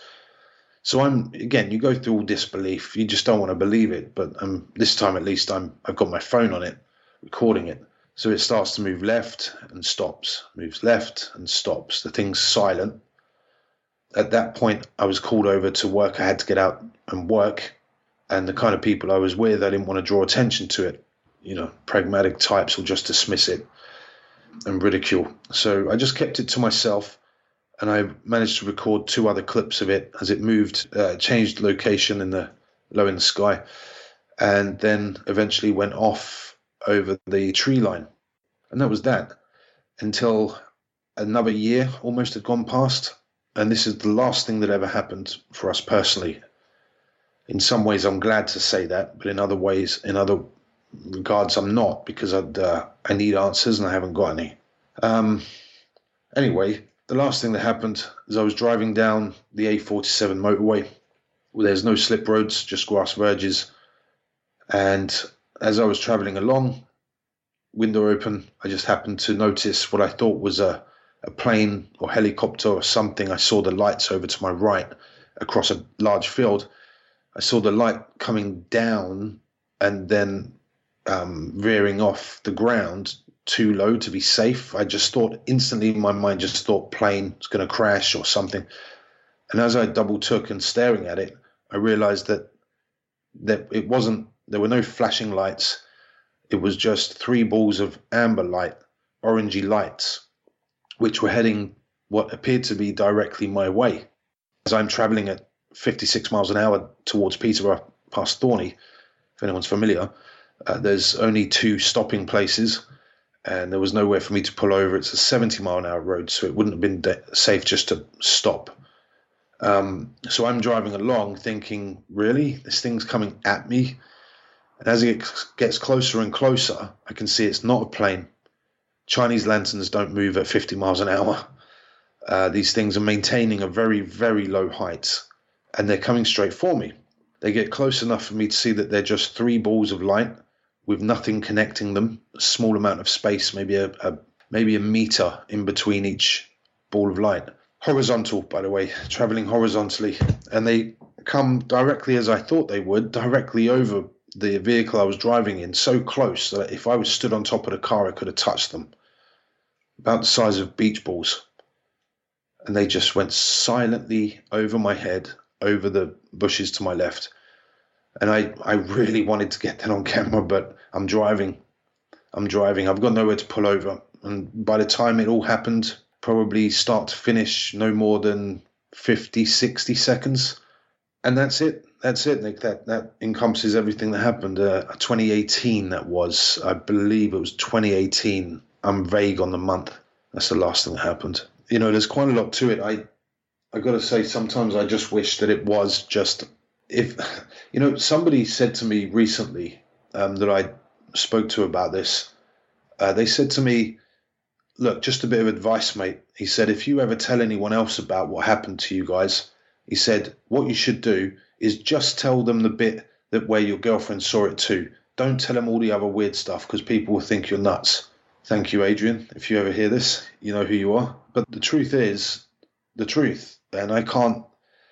So I'm, again, you go through all disbelief. You just don't want to believe it. But um, this time, at least, I'm, I've got my phone on it, recording it. So it starts to move left and stops, moves left and stops. The thing's silent. At that point, I was called over to work. I had to get out and work. And the kind of people I was with, I didn't want to draw attention to it. You know, pragmatic types will just dismiss it and ridicule. So I just kept it to myself. And I managed to record two other clips of it as it moved, uh, changed location in the low in the sky, and then eventually went off over the tree line. And that was that until another year almost had gone past. And this is the last thing that ever happened for us personally. In some ways, I'm glad to say that, but in other ways, in other regards, I'm not, because I'd, uh, I need answers and I haven't got any. Um, anyway. The last thing that happened is I was driving down the A forty-seven motorway. There's no slip roads, just grass verges. And as I was traveling along, window open, I just happened to notice what I thought was a, a plane or helicopter or something. I saw the lights over to my right across a large field. I saw the light coming down and then um, veering off the ground too low to be safe. I just thought instantly, my mind just thought plane was going to crash or something. And as I double took and staring at it, I realized that that it wasn't, there were no flashing lights. It was just three balls of amber light, orangey lights, which were heading what appeared to be directly my way. As I'm traveling at fifty-six miles an hour towards Peterborough past Thorney, if anyone's familiar, uh, there's only two stopping places. And there was nowhere for me to pull over. It's a seventy mile an hour road, so it wouldn't have been de- safe just to stop. Um, so I'm driving along thinking, really? This thing's coming at me? And as it gets closer and closer, I can see it's not a plane. Chinese lanterns don't move at fifty miles an hour. Uh, these things are maintaining a very, very low height, and they're coming straight for me. They get close enough for me to see that they're just three balls of light with nothing connecting them, a small amount of space, maybe a, a maybe a meter in between each ball of light. Horizontal, by the way, traveling horizontally. And they come directly, as I thought they would, directly over the vehicle I was driving in, so close that if I was stood on top of the car, I could have touched them. About the size of beach balls. And they just went silently over my head, over the bushes to my left. And I, I really wanted to get that on camera, but I'm driving. I'm driving. I've got nowhere to pull over. And by the time it all happened, probably start to finish, no more than fifty, sixty seconds. And that's it. That's it, Nick. That, that encompasses everything that happened. Uh, twenty eighteen, that was. I believe it was twenty eighteen. I'm vague on the month. That's the last thing that happened. You know, there's quite a lot to it. I I got to say, sometimes I just wish that it was just, if, you know, somebody said to me recently um, that I spoke to about this. Uh, they said to me, look, just a bit of advice, mate. He said, if you ever tell anyone else about what happened to you guys, he said, what you should do is just tell them the bit that where your girlfriend saw it too. Don't tell them all the other weird stuff because people will think you're nuts. Thank you, Adrian. If you ever hear this, you know who you are. But the truth is the truth. And I can't,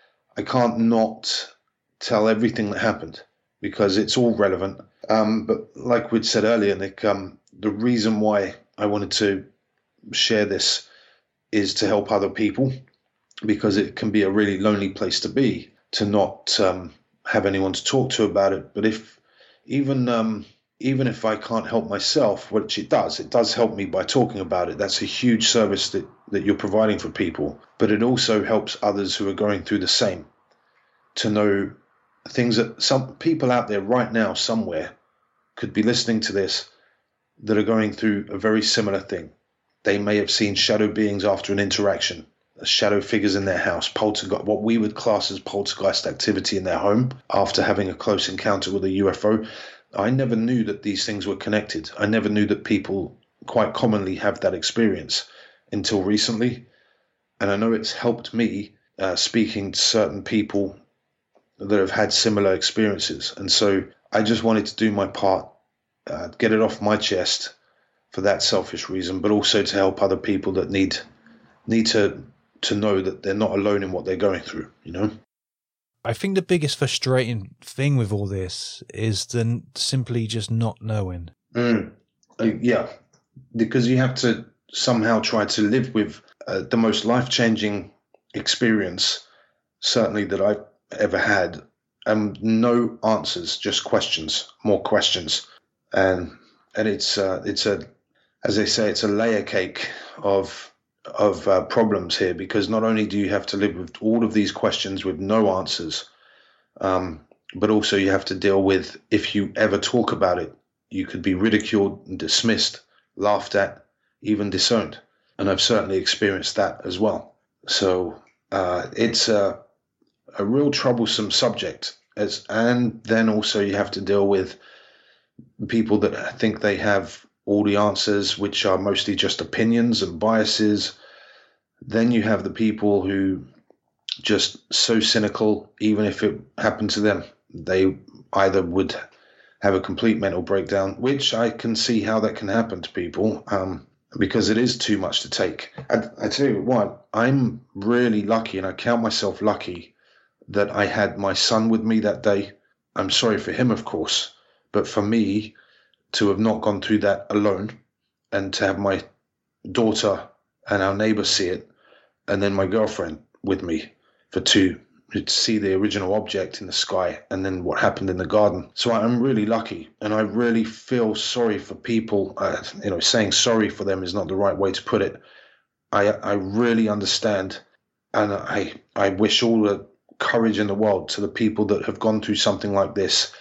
I can't not tell everything that happened because it's all relevant. Um, but like we'd said earlier, Nick, um, the reason why I wanted to share this is to help other people, because it can be a really lonely place to be, to not um, have anyone to talk to about it. But if even um, even if I can't help myself, which it does, it does help me by talking about it. That's a huge service that, that you're providing for people. But it also helps others who are going through the same to know things that some people out there right now somewhere could be listening to this that are going through a very similar thing. They may have seen shadow beings after an interaction, shadow figures in their house, poltergeist, what we would class as poltergeist activity in their home after having a close encounter with a U F O. I never knew that these things were connected. I never knew that people quite commonly have that experience until recently. And I know it's helped me uh, speaking to certain people that have had similar experiences. And so I just wanted to do my part, uh, get it off my chest for that selfish reason, but also to help other people that need need to to know that they're not alone in what they're going through, you know? I think the biggest frustrating thing with all this is then simply just not knowing. Mm. Uh, yeah, because you have to somehow try to live with uh, the most life-changing experience, certainly that I've ever had, and no answers, just questions, more questions. And and it's uh, it's a, as they say, it's a layer cake of of uh, problems here, because not only do you have to live with all of these questions with no answers, um, but also you have to deal with, if you ever talk about it, you could be ridiculed and dismissed, laughed at, even disowned. And I've certainly experienced that as well. So uh, it's a, a real troublesome subject. As, and then also you have to deal with people that think they have all the answers, which are mostly just opinions and biases. Then you have the people who just so cynical, even if it happened to them, they either would have a complete mental breakdown, which I can see how that can happen to people, um, because it is too much to take. I, I tell you what, I'm really lucky, and I count myself lucky that I had my son with me that day. I'm sorry for him, of course, but for me, to have not gone through that alone, and to have my daughter and our neighbor see it, and then my girlfriend with me for two, to see the original object in the sky, and then what happened in the garden. So I'm really lucky, and I really feel sorry for people. Uh, you know, saying sorry for them is not the right way to put it. I I really understand, and I I wish all the courage in the world to the people that have gone through something like this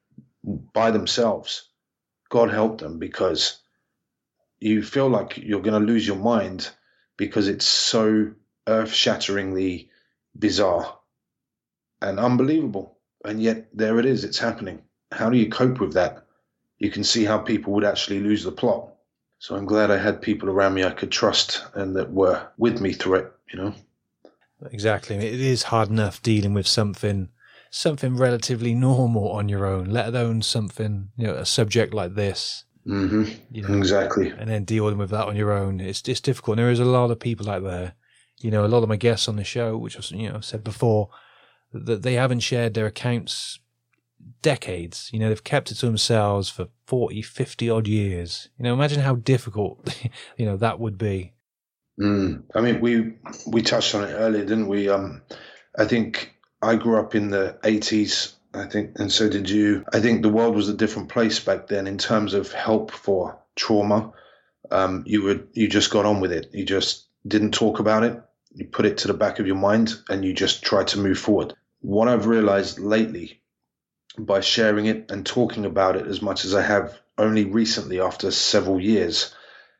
by themselves. God help them, because you feel like you're going to lose your mind because it's so earth-shatteringly bizarre and unbelievable. And yet there it is, it's happening. How do you cope with that? You can see how people would actually lose the plot. So I'm glad I had people around me I could trust and that were with me through it, you know. Exactly. It is hard enough dealing with something something relatively normal on your own, let alone something, you know, a subject like this. Mm-hmm. You know, exactly. And then dealing with that on your own. It's it's difficult. And there is a lot of people out there, you know, a lot of my guests on the show, which was, you know, said before, that they haven't shared their accounts decades. You know, they've kept it to themselves for forty, fifty odd years. You know, imagine how difficult, you know, that would be. Mm. I mean, we we touched on it earlier, didn't we? Um, I think I grew up in the eighties, I think, and so did you. I think the world was a different place back then in terms of help for trauma. Um, you would you just got on with it. You just didn't talk about it. You put it to the back of your mind and you just tried to move forward. What I've realized lately, by sharing it and talking about it as much as I have only recently after several years,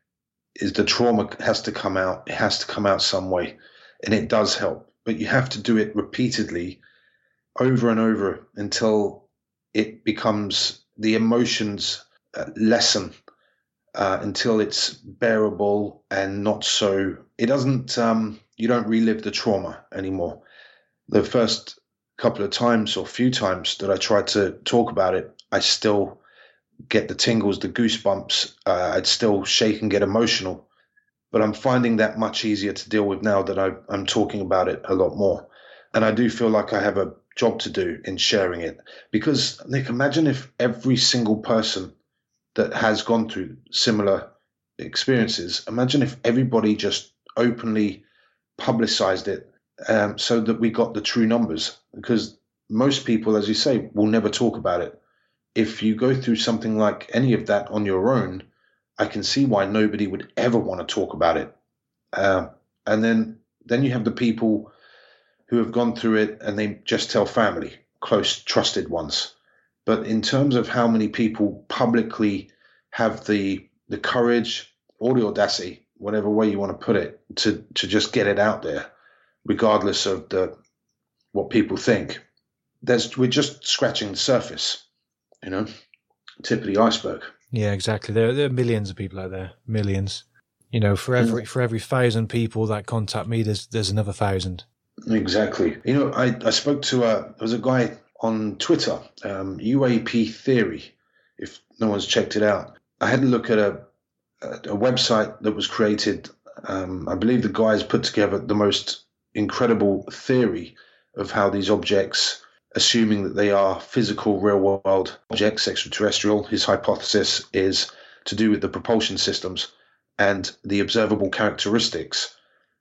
is the trauma has to come out. It has to come out some way, and it does help. But you have to do it repeatedly over and over until it becomes the emotions uh, lessen, uh, until it's bearable and not so, it doesn't, um, you don't relive the trauma anymore. The first couple of times or few times that I tried to talk about it, I still get the tingles, the goosebumps. Uh, I'd still shake and get emotional. But I'm finding that much easier to deal with now that I, I'm talking about it a lot more. And I do feel like I have a job to do in sharing it. Because, Nick, imagine if every single person that has gone through similar experiences, imagine if everybody just openly publicized it um, so that we got the true numbers. Because most people, as you say, will never talk about it. If you go through something like any of that on your own, I can see why nobody would ever want to talk about it. Uh, and then, then you have the people who have gone through it and they just tell family, close, trusted ones. But in terms of how many people publicly have the the courage or the audacity, whatever way you want to put it, to to just get it out there, regardless of the what people think, there's we're just scratching the surface, you know, tip of the iceberg. Yeah, exactly. There, there are millions of people out there, millions. You know, for every yeah. for every thousand people that contact me, there's there's another thousand. Exactly. You know, I, I spoke to a, there was a guy on Twitter, um, U A P Theory, if no one's checked it out. I had a look at a, a, a website that was created. Um, I believe the guys put together the most incredible theory of how these objects, assuming that they are physical, real-world objects, extraterrestrial. His hypothesis is to do with the propulsion systems and the observable characteristics.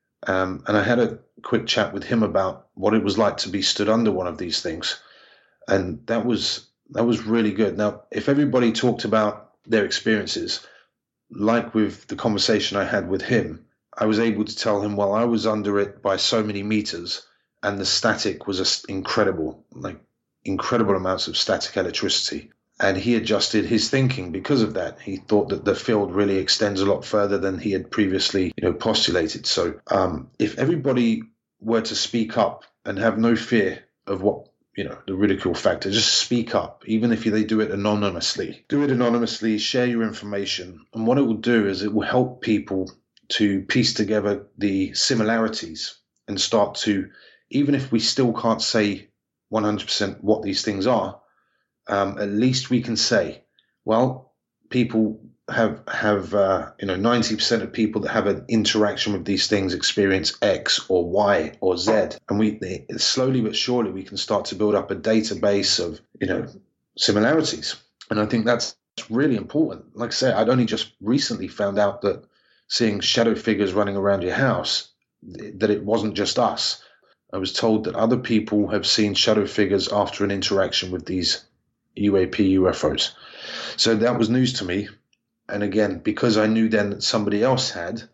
Um, and I had a quick chat with him about what it was like to be stood under one of these things. And that was that was really good. Now, if everybody talked about their experiences, like with the conversation I had with him, I was able to tell him, well, I was under it by so many meters, and the static was incredible, like incredible amounts of static electricity. And he adjusted his thinking because of that. He thought that the field really extends a lot further than he had previously, you know, postulated. So um, if everybody were to speak up and have no fear of what, you know, the ridicule factor, just speak up, even if they do it anonymously. Do it anonymously, share your information. And what it will do is it will help people to piece together the similarities and start to, even if we still can't say one hundred percent what these things are, um, at least we can say, well, people have, have uh, you know, ninety percent of people that have an interaction with these things experience X or Y or Z. And we slowly but surely we can start to build up a database of, you know, similarities. And I think that's really important. Like I say, I'd only just recently found out that seeing shadow figures running around your house, that it wasn't just us. I was told that other people have seen shadow figures after an interaction with these U A P U F Os. So that was news to me. And again, because I knew then that somebody else had,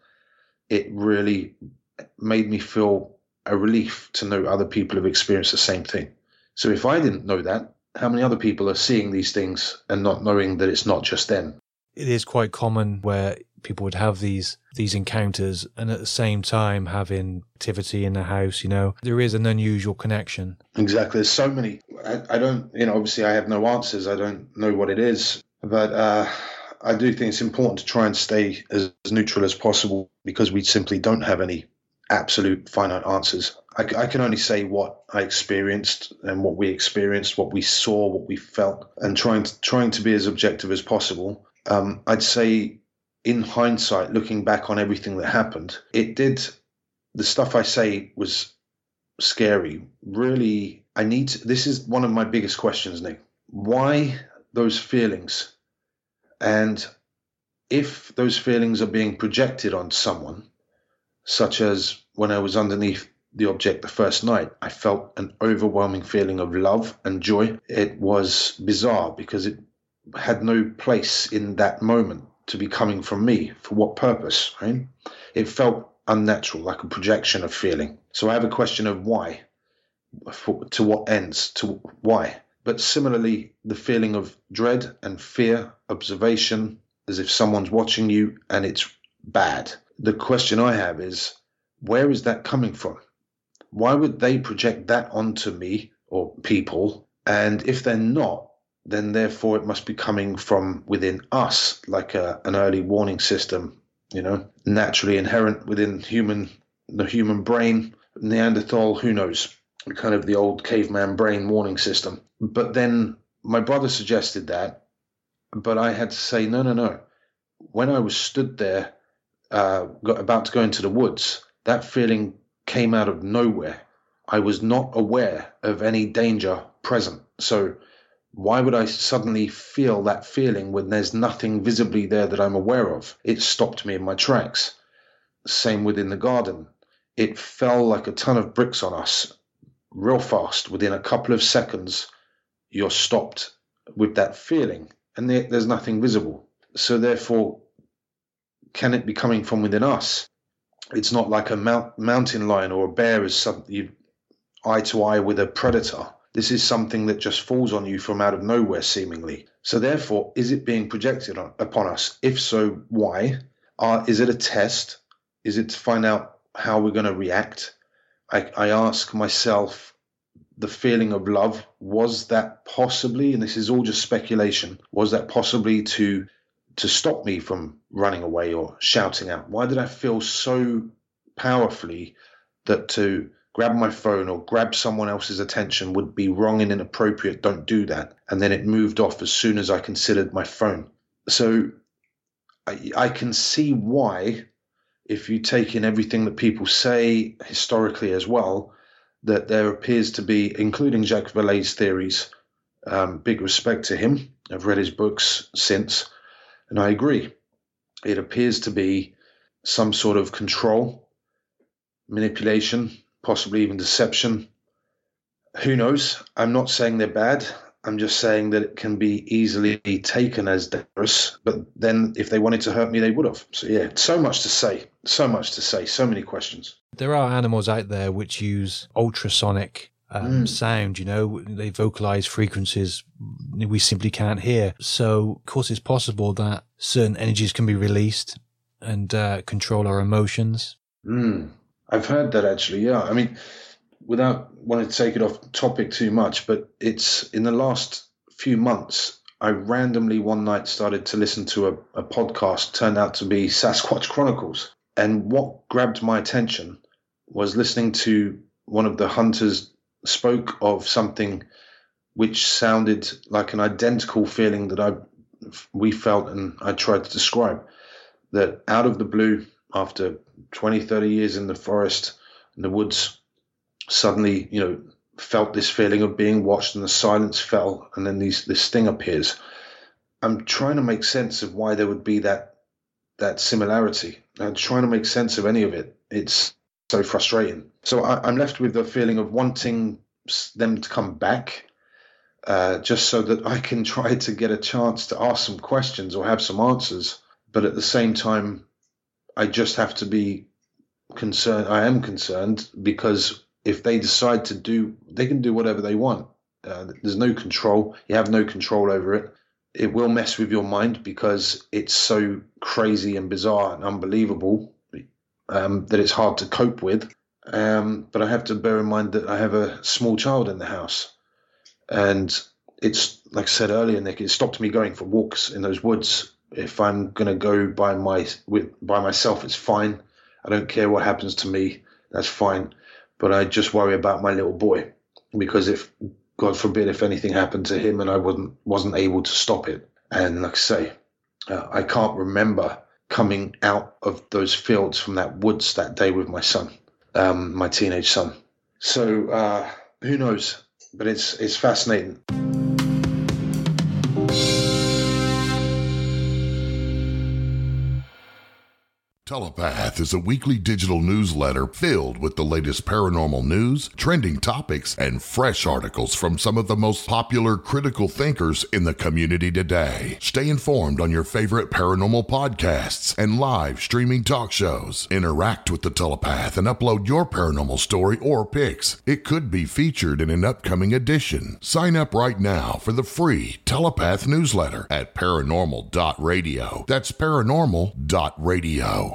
it really made me feel a relief to know other people have experienced the same thing. So if I didn't know that, how many other people are seeing these things and not knowing that it's not just them? It is quite common where people would have these these encounters and at the same time having activity in the house, you know. There is an unusual connection. Exactly. There's so many. I, I don't, you know, obviously I have no answers. I don't know what it is. But uh, I do think it's important to try and stay as, as neutral as possible because we simply don't have any absolute finite answers. I, I can only say what I experienced and what we experienced, what we saw, what we felt, and trying to, trying to be as objective as possible. Um, I'd say in hindsight, looking back on everything that happened, it did, the stuff I say was scary. Really, I need to, this is one of my biggest questions, Nick. Why those feelings? And if those feelings are being projected on someone, such as when I was underneath the object the first night, I felt an overwhelming feeling of love and joy. It was bizarre because it had no place in that moment to be coming from me. For what purpose, right? It felt unnatural, like a projection of feeling. So I have a question of why, for, to what ends, to why. But similarly, the feeling of dread and fear, observation, as if someone's watching you and it's bad. The question I have is, where is that coming from? Why would they project that onto me or people? And if they're not, then therefore it must be coming from within us, like a, an early warning system, you know, naturally inherent within human, the human brain, Neanderthal, who knows, kind of the old caveman brain warning system. But then my brother suggested that, but I had to say, no, no, no. When I was stood there, uh, got about to go into the woods, that feeling came out of nowhere. I was not aware of any danger present. So why would I suddenly feel that feeling when there's nothing visibly there that I'm aware of? It stopped me in my tracks. Same within the garden. It fell like a ton of bricks on us real fast. Within a couple of seconds, you're stopped with that feeling and there, there's nothing visible. So therefore, can it be coming from within us? It's not like a mount, mountain lion or a bear is something you eye to eye with a predator. This is something that just falls on you from out of nowhere, seemingly. So therefore, is it being projected on, upon us? If so, why? Uh, is it a test? Is it to find out how we're going to react? I, I ask myself, the feeling of love, was that possibly, and this is all just speculation, was that possibly to to stop me from running away or shouting out? Why did I feel so powerfully that to grab my phone or grab someone else's attention would be wrong and inappropriate? Don't do that. And then it moved off as soon as I considered my phone. So I, I can see why, if you take in everything that people say historically as well, that there appears to be, including Jacques Vallée's theories, um, big respect to him. I've read his books since, and I agree. It appears to be some sort of control, manipulation, possibly even deception. Who knows? I'm not saying they're bad. I'm just saying that it can be easily taken as dangerous. But then if they wanted to hurt me, they would have. So yeah, so much to say. So much to say. So many questions. There are animals out there which use ultrasonic um, mm. sound, you know, they vocalize frequencies we simply can't hear. So, of course, it's possible that certain energies can be released and uh, control our emotions. Mm. I've heard that, actually, yeah. I mean, without wanting to take it off topic too much, but it's in the last few months, I randomly one night started to listen to a, a podcast, turned out to be Sasquatch Chronicles. And what grabbed my attention was listening to one of the hunters spoke of something which sounded like an identical feeling that I we felt and I tried to describe. That out of the blue, after twenty, thirty years in the forest, in the woods, suddenly, you know, felt this feeling of being watched and the silence fell and then these, this thing appears. I'm trying to make sense of why there would be that that similarity. I'm trying to make sense of any of it. It's so frustrating. So I, I'm left with the feeling of wanting them to come back, uh, just so that I can try to get a chance to ask some questions or have some answers. But at the same time, I just have to be concerned. I am concerned because if they decide to do, they can do whatever they want. Uh, there's no control. You have no control over it. It will mess with your mind because it's so crazy and bizarre and unbelievable um, that it's hard to cope with. Um, but I have to bear in mind that I have a small child in the house. And it's, like I said earlier, Nick, it stopped me going for walks in those woods If I'm gonna go by my with by myself, it's fine. I don't care what happens to me. That's fine. But I just worry about my little boy, because if God forbid if anything happened to him and I wasn't wasn't able to stop it. And like I say, uh, I can't remember coming out of those fields from that woods that day with my son, um, my teenage son. So uh, who knows? But it's it's fascinating. Telepath is a weekly digital newsletter filled with the latest paranormal news, trending topics, and fresh articles from some of the most popular critical thinkers in the community today. Stay informed on your favorite paranormal podcasts and live streaming talk shows. Interact with the Telepath and upload your paranormal story or pics. It could be featured in an upcoming edition. Sign up right now for the free Telepath newsletter at paranormal dot radio. That's paranormal dot radio.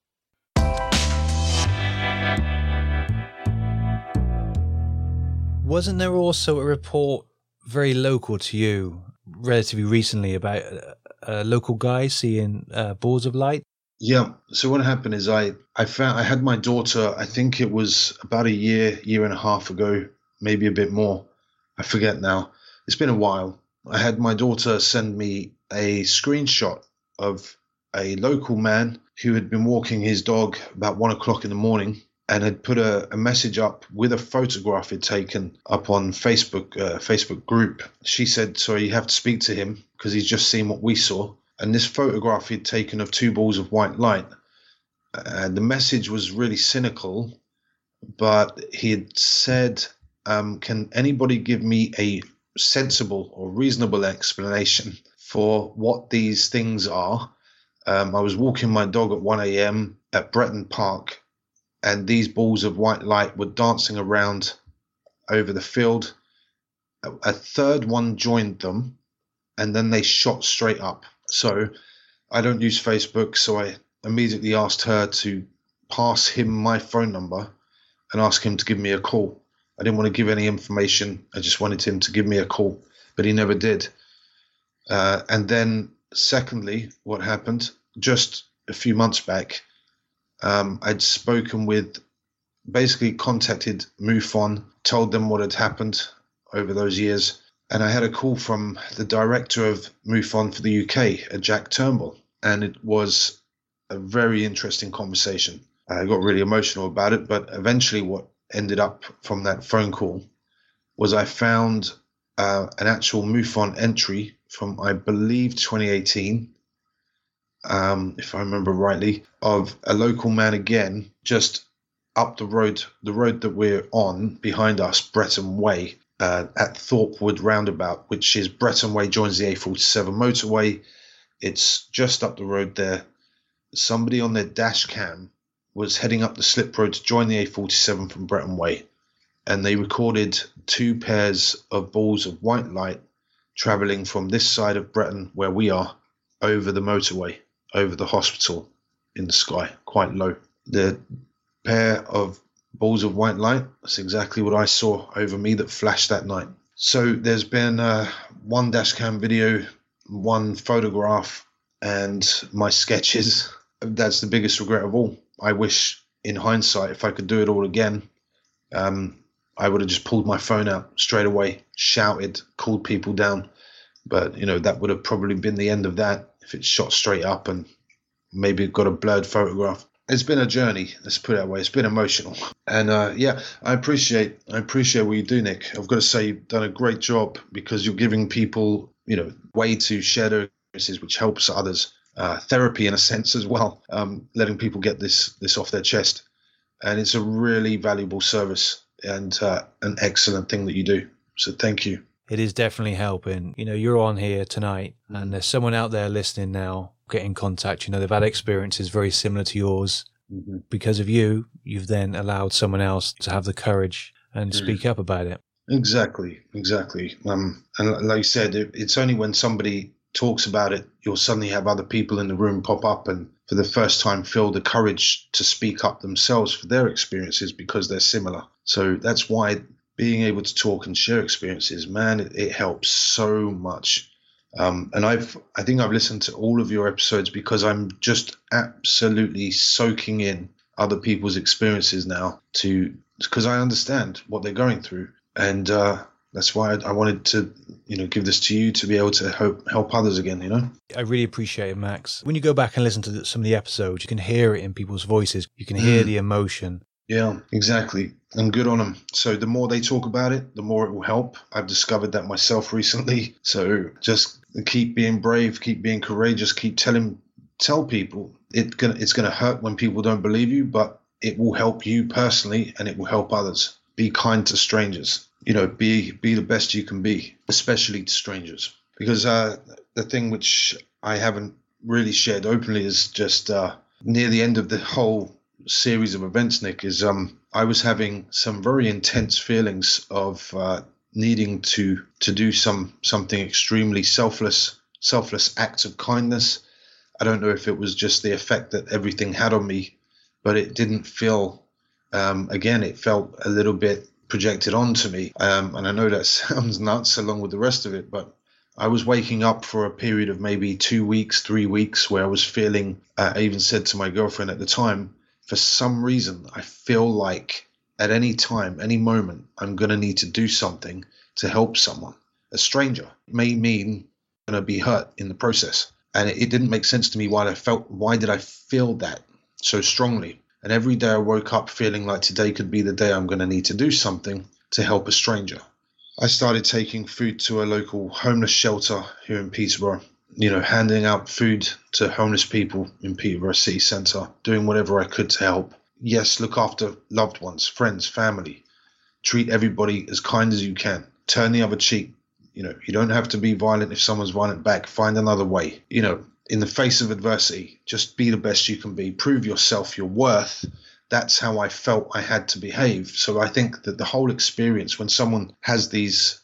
Wasn't there also a report very local to you relatively recently about a, a local guy seeing uh, balls of light? Yeah. So what happened is I, I found I had my daughter, I think it was about a year, year and a half ago, maybe a bit more. I forget now. It's been a while. I had my daughter send me a screenshot of a local man who had been walking his dog about one o'clock in the morning, and had put a, a message up with a photograph he'd taken up on Facebook, uh, Facebook group. She said, sorry, you have to speak to him because he's just seen what we saw. And this photograph he'd taken of two balls of white light. And uh, the message was really cynical, but he had said, um, can anybody give me a sensible or reasonable explanation for what these things are? Um, I was walking my dog at one a.m. at Bretton Park, and these balls of white light were dancing around over the field. A third one joined them, and then they shot straight up. So I don't use Facebook, so I immediately asked her to pass him my phone number and ask him to give me a call. I didn't want to give any information. I just wanted him to give me a call, but he never did. Uh, and then secondly, what happened, just a few months back, Um, I'd spoken with, basically contacted MUFON, told them what had happened over those years. And I had a call from the director of MUFON for the U K, uh, Jack Turnbull. And it was a very interesting conversation. I got really emotional about it, but eventually what ended up from that phone call was I found uh, an actual MUFON entry from, I believe, twenty eighteen. Um, if I remember rightly, of a local man again, just up the road, the road that we're on behind us, Bretton Way, uh, at Thorpewood Roundabout, which is Bretton Way joins the A forty-seven motorway. It's just up the road there. Somebody on their dash cam was heading up the slip road to join the A forty-seven from Bretton Way, and they recorded two pairs of balls of white light traveling from this side of Bretton, where we are, over the motorway, over the hospital in the sky, quite low. The pair of balls of white light, that's exactly what I saw over me that flashed that night. So there's been uh, one dash cam video, one photograph, and my sketches. That's the biggest regret of all. I wish, in hindsight, if I could do it all again, um, I would have just pulled my phone out straight away, shouted, called people down. But, you know, that would have probably been the end of that if it's shot straight up and maybe got a blurred photograph. It's been a journey, let's put it that way. It's been emotional. And, uh, yeah, I appreciate I appreciate what you do, Nick. I've got to say you've done a great job because you're giving people, you know, way to share their experiences, which helps others. Uh, therapy in a sense as well, um, letting people get this this off their chest. And it's a really valuable service and uh, an excellent thing that you do. So thank you. It is definitely helping. You know, you're on here tonight and there's someone out there listening now, get in contact. You know, they've had experiences very similar to yours. Mm-hmm. Because of you, you've then allowed someone else to have the courage and mm. speak up about it. Exactly, exactly. Um, and like you said, it, it's only when somebody talks about it, you'll suddenly have other people in the room pop up and for the first time feel the courage to speak up themselves for their experiences because they're similar. So that's why being able to talk and share experiences, man, it, it helps so much. Um, and I've, I think I've listened to all of your episodes because I'm just absolutely soaking in other people's experiences now, to because I understand what they're going through, and uh, that's why I, I wanted to, you know, give this to you to be able to help help others again. You know, I really appreciate it, Max. When you go back and listen to the, some of the episodes, you can hear it in people's voices. You can hear mm. the emotion. Yeah, exactly. And good on them. So the more they talk about it, the more it will help. I've discovered that myself recently. So just keep being brave, keep being courageous, keep telling, tell people. It gonna, it's going to hurt when people don't believe you, but it will help you personally and it will help others. Be kind to strangers. You know, be be the best you can be, especially to strangers. Because uh, the thing which I haven't really shared openly is just uh, near the end of the whole series of events, Nick, is um I was having some very intense feelings of uh, needing to to do some something extremely selfless, selfless acts of kindness. I don't know if it was just the effect that everything had on me, but it didn't feel, um, again, it felt a little bit projected onto me. Um, and I know that sounds nuts along with the rest of it, but I was waking up for a period of maybe two weeks, three weeks where I was feeling, uh, I even said to my girlfriend at the time, for some reason, I feel like at any time, any moment, I'm going to need to do something to help someone. A stranger may mean I'm going to be hurt in the process. And it, it didn't make sense to me why I felt, why did I feel that so strongly? And every day I woke up feeling like today could be the day I'm going to need to do something to help a stranger. I started taking food to a local homeless shelter here in Peterborough, you know, handing out food to homeless people in Peterborough City Centre, doing whatever I could to help. Yes, look after loved ones, friends, family. Treat everybody as kind as you can. Turn the other cheek. You know, you don't have to be violent if someone's violent back. Find another way. You know, in the face of adversity, just be the best you can be. Prove yourself, your worth. That's how I felt I had to behave. So I think that the whole experience, when someone has these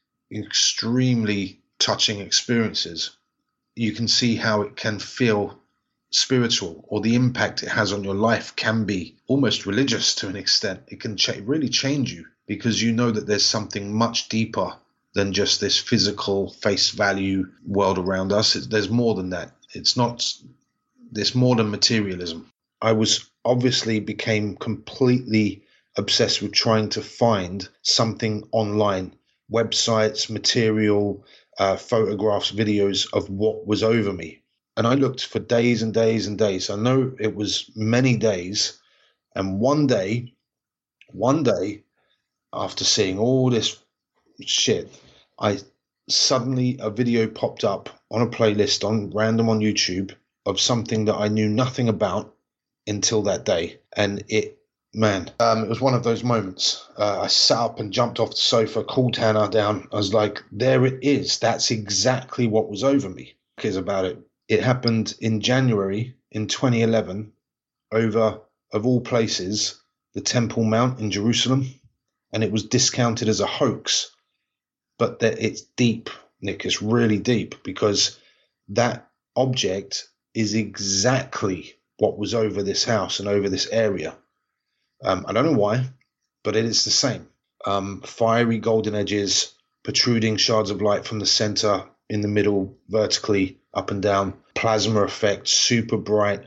extremely touching experiences, you can see how it can feel spiritual, or the impact it has on your life can be almost religious to an extent. It can ch- really change you, because you know that there's something much deeper than just this physical face value world around us. It's, there's more than that. It's not, there's more than materialism. I was obviously became completely obsessed with trying to find something online, websites, material, uh, photographs, videos of what was over me. And I looked for days and days and days. I know it was many days. And one day, one day, after seeing all this shit, I suddenly, a video popped up on a playlist on random on YouTube of something that I knew nothing about until that day. And it, man, um, it was one of those moments. Uh, I sat up and jumped off the sofa, called Hannah down. I was like, there it is. That's exactly what was over me. Because about it, it happened in January in twenty eleven over, of all places, the Temple Mount in Jerusalem. And it was discounted as a hoax. But that it's deep, Nick. It's really deep, because that object is exactly what was over this house and over this area. Um, I don't know why, but it is the same. Um, fiery golden edges, protruding shards of light from the center, in the middle, vertically, up and down, plasma effect, super bright.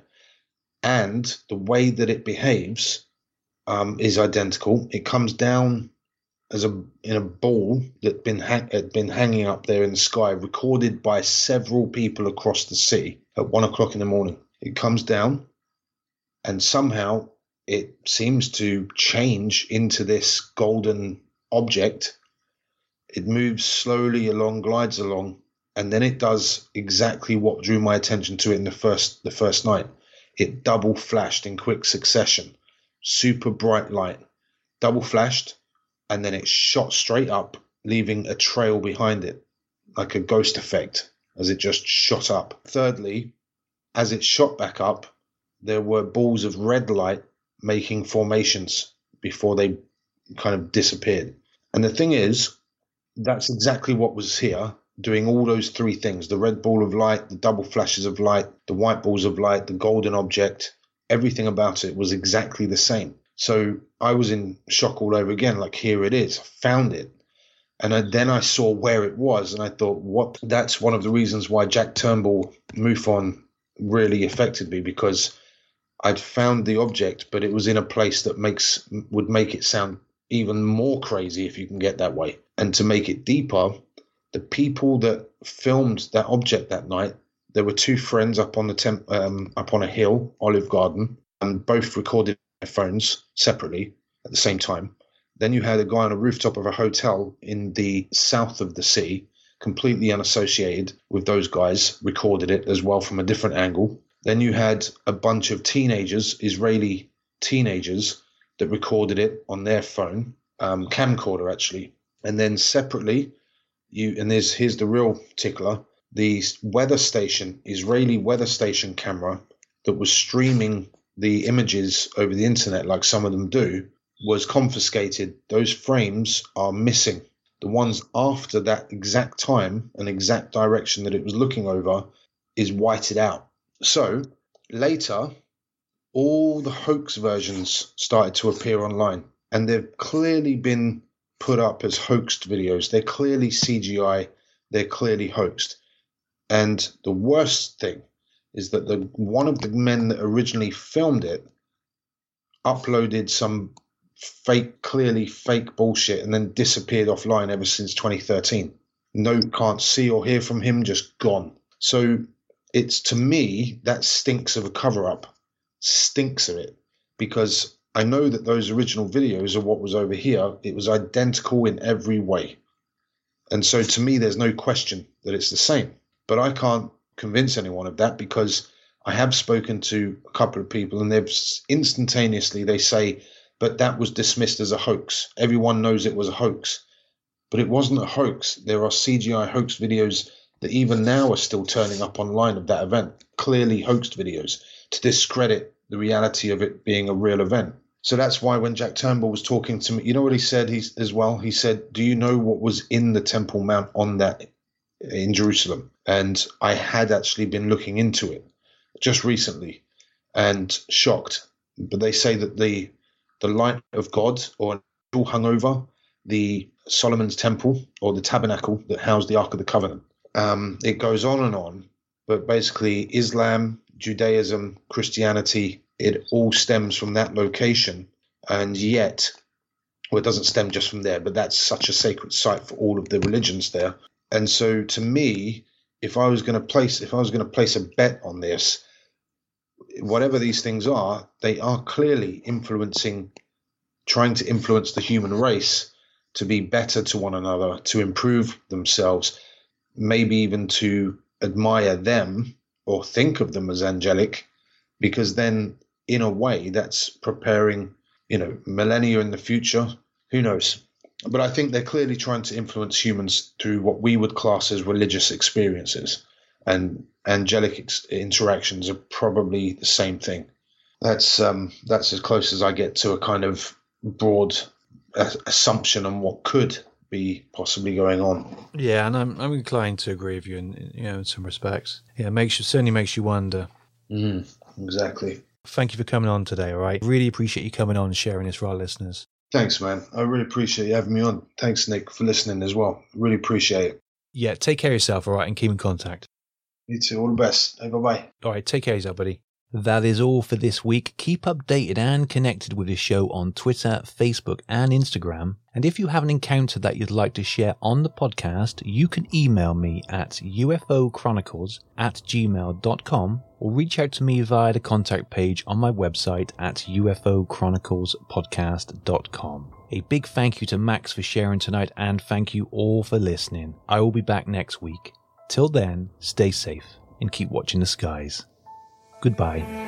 And the way that it behaves um, is identical. It comes down as a in a ball that been ha- had been hanging up there in the sky, recorded by several people across the city at one o'clock in the morning. It comes down, and somehow it seems to change into this golden object. It moves slowly along, glides along, and then it does exactly what drew my attention to it in the first the first night. It double flashed in quick succession, super bright light, double flashed, and then it shot straight up, leaving a trail behind it, like a ghost effect, as it just shot up. Thirdly, as it shot back up, there were balls of red light making formations before they kind of disappeared. And the thing is, that's exactly what was here, doing all those three things: the red ball of light, the double flashes of light, the white balls of light, the golden object. Everything about it was exactly the same. So I was in shock all over again, like, here it is, I found it. And I, then I saw where it was, and I thought, what? That's one of the reasons why Jack Turnbull MUFON really affected me, because I'd found the object, but it was in a place that makes would make it sound even more crazy, if you can get that way. And to make it deeper, the people that filmed that object that night, there were two friends up on the temp, um, up on a hill, Olive Garden, and both recorded their phones separately at the same time. Then you had a guy on a rooftop of a hotel in the south of the sea, completely unassociated with those guys, recorded it as well from a different angle. Then you had a bunch of teenagers, Israeli teenagers, that recorded it on their phone, um, camcorder actually. And then separately, you and there's here's the real tickler, the weather station, Israeli weather station camera that was streaming the images over the internet like some of them do, was confiscated. Those frames are missing. The ones after that exact time and exact direction that it was looking over is whited out. So later, all the hoax versions started to appear online, and they've clearly been put up as hoaxed videos. They're clearly C G I. They're clearly hoaxed. And the worst thing is that the one of the men that originally filmed it uploaded some fake, clearly fake bullshit, and then disappeared offline ever since twenty thirteen. No, can't see or hear from him, just gone. So it's, to me, that stinks of a cover-up. Stinks of it. Because I know that those original videos of what was over here, it was identical in every way. And so to me, there's no question that it's the same. But I can't convince anyone of that, because I have spoken to a couple of people, and they've instantaneously, they say, but that was dismissed as a hoax. Everyone knows it was a hoax. But it wasn't a hoax. There are C G I hoax videos that even now are still turning up online of that event. Clearly hoaxed videos to discredit the reality of it being a real event. So that's why when Jack Turnbull was talking to me, you know what he said he's, as well? He said, do you know what was in the Temple Mount on that in Jerusalem? And I had actually been looking into it just recently and shocked. But they say that the the light of God, or all hung over the Solomon's temple, or the tabernacle that housed the Ark of the Covenant. Um, it goes on and on, but basically Islam, Judaism, Christianity, it all stems from that location. And yet, well, it doesn't stem just from there, but that's such a sacred site for all of the religions there. And so to me, if I was going to place, if I was going to place a bet on this, whatever these things are, they are clearly influencing, trying to influence the human race to be better to one another, to improve themselves, maybe even to admire them or think of them as angelic, because then in a way that's preparing, you know, millennia in the future. Who knows? But I think they're clearly trying to influence humans through what we would class as religious experiences. And angelic ex- interactions are probably the same thing. That's um, that's as close as I get to a kind of broad uh, assumption on what could be possibly going on. Yeah, and I'm I'm inclined to agree with you in, you know, in some respects. Yeah, it makes you certainly makes you wonder. Mm, exactly. Thank you for coming on today. All right, really appreciate you coming on and sharing this for our listeners. Thanks, man. I really appreciate you having me on. Thanks, Nick, for listening as well. Really appreciate it. Yeah, take care of yourself, all right, and keep in contact. You too. All the best. Hey, bye-bye. All right, take care of yourself, buddy. That is all for this week. Keep updated and connected with this show on Twitter, Facebook, and Instagram. And if you have an encounter that you'd like to share on the podcast, you can email me at U F O chronicles at gmail dot com or reach out to me via the contact page on my website at U F O chronicles podcast dot com. A big thank you to Max for sharing tonight, and thank you all for listening. I will be back next week. Till then, stay safe and keep watching the skies. Goodbye.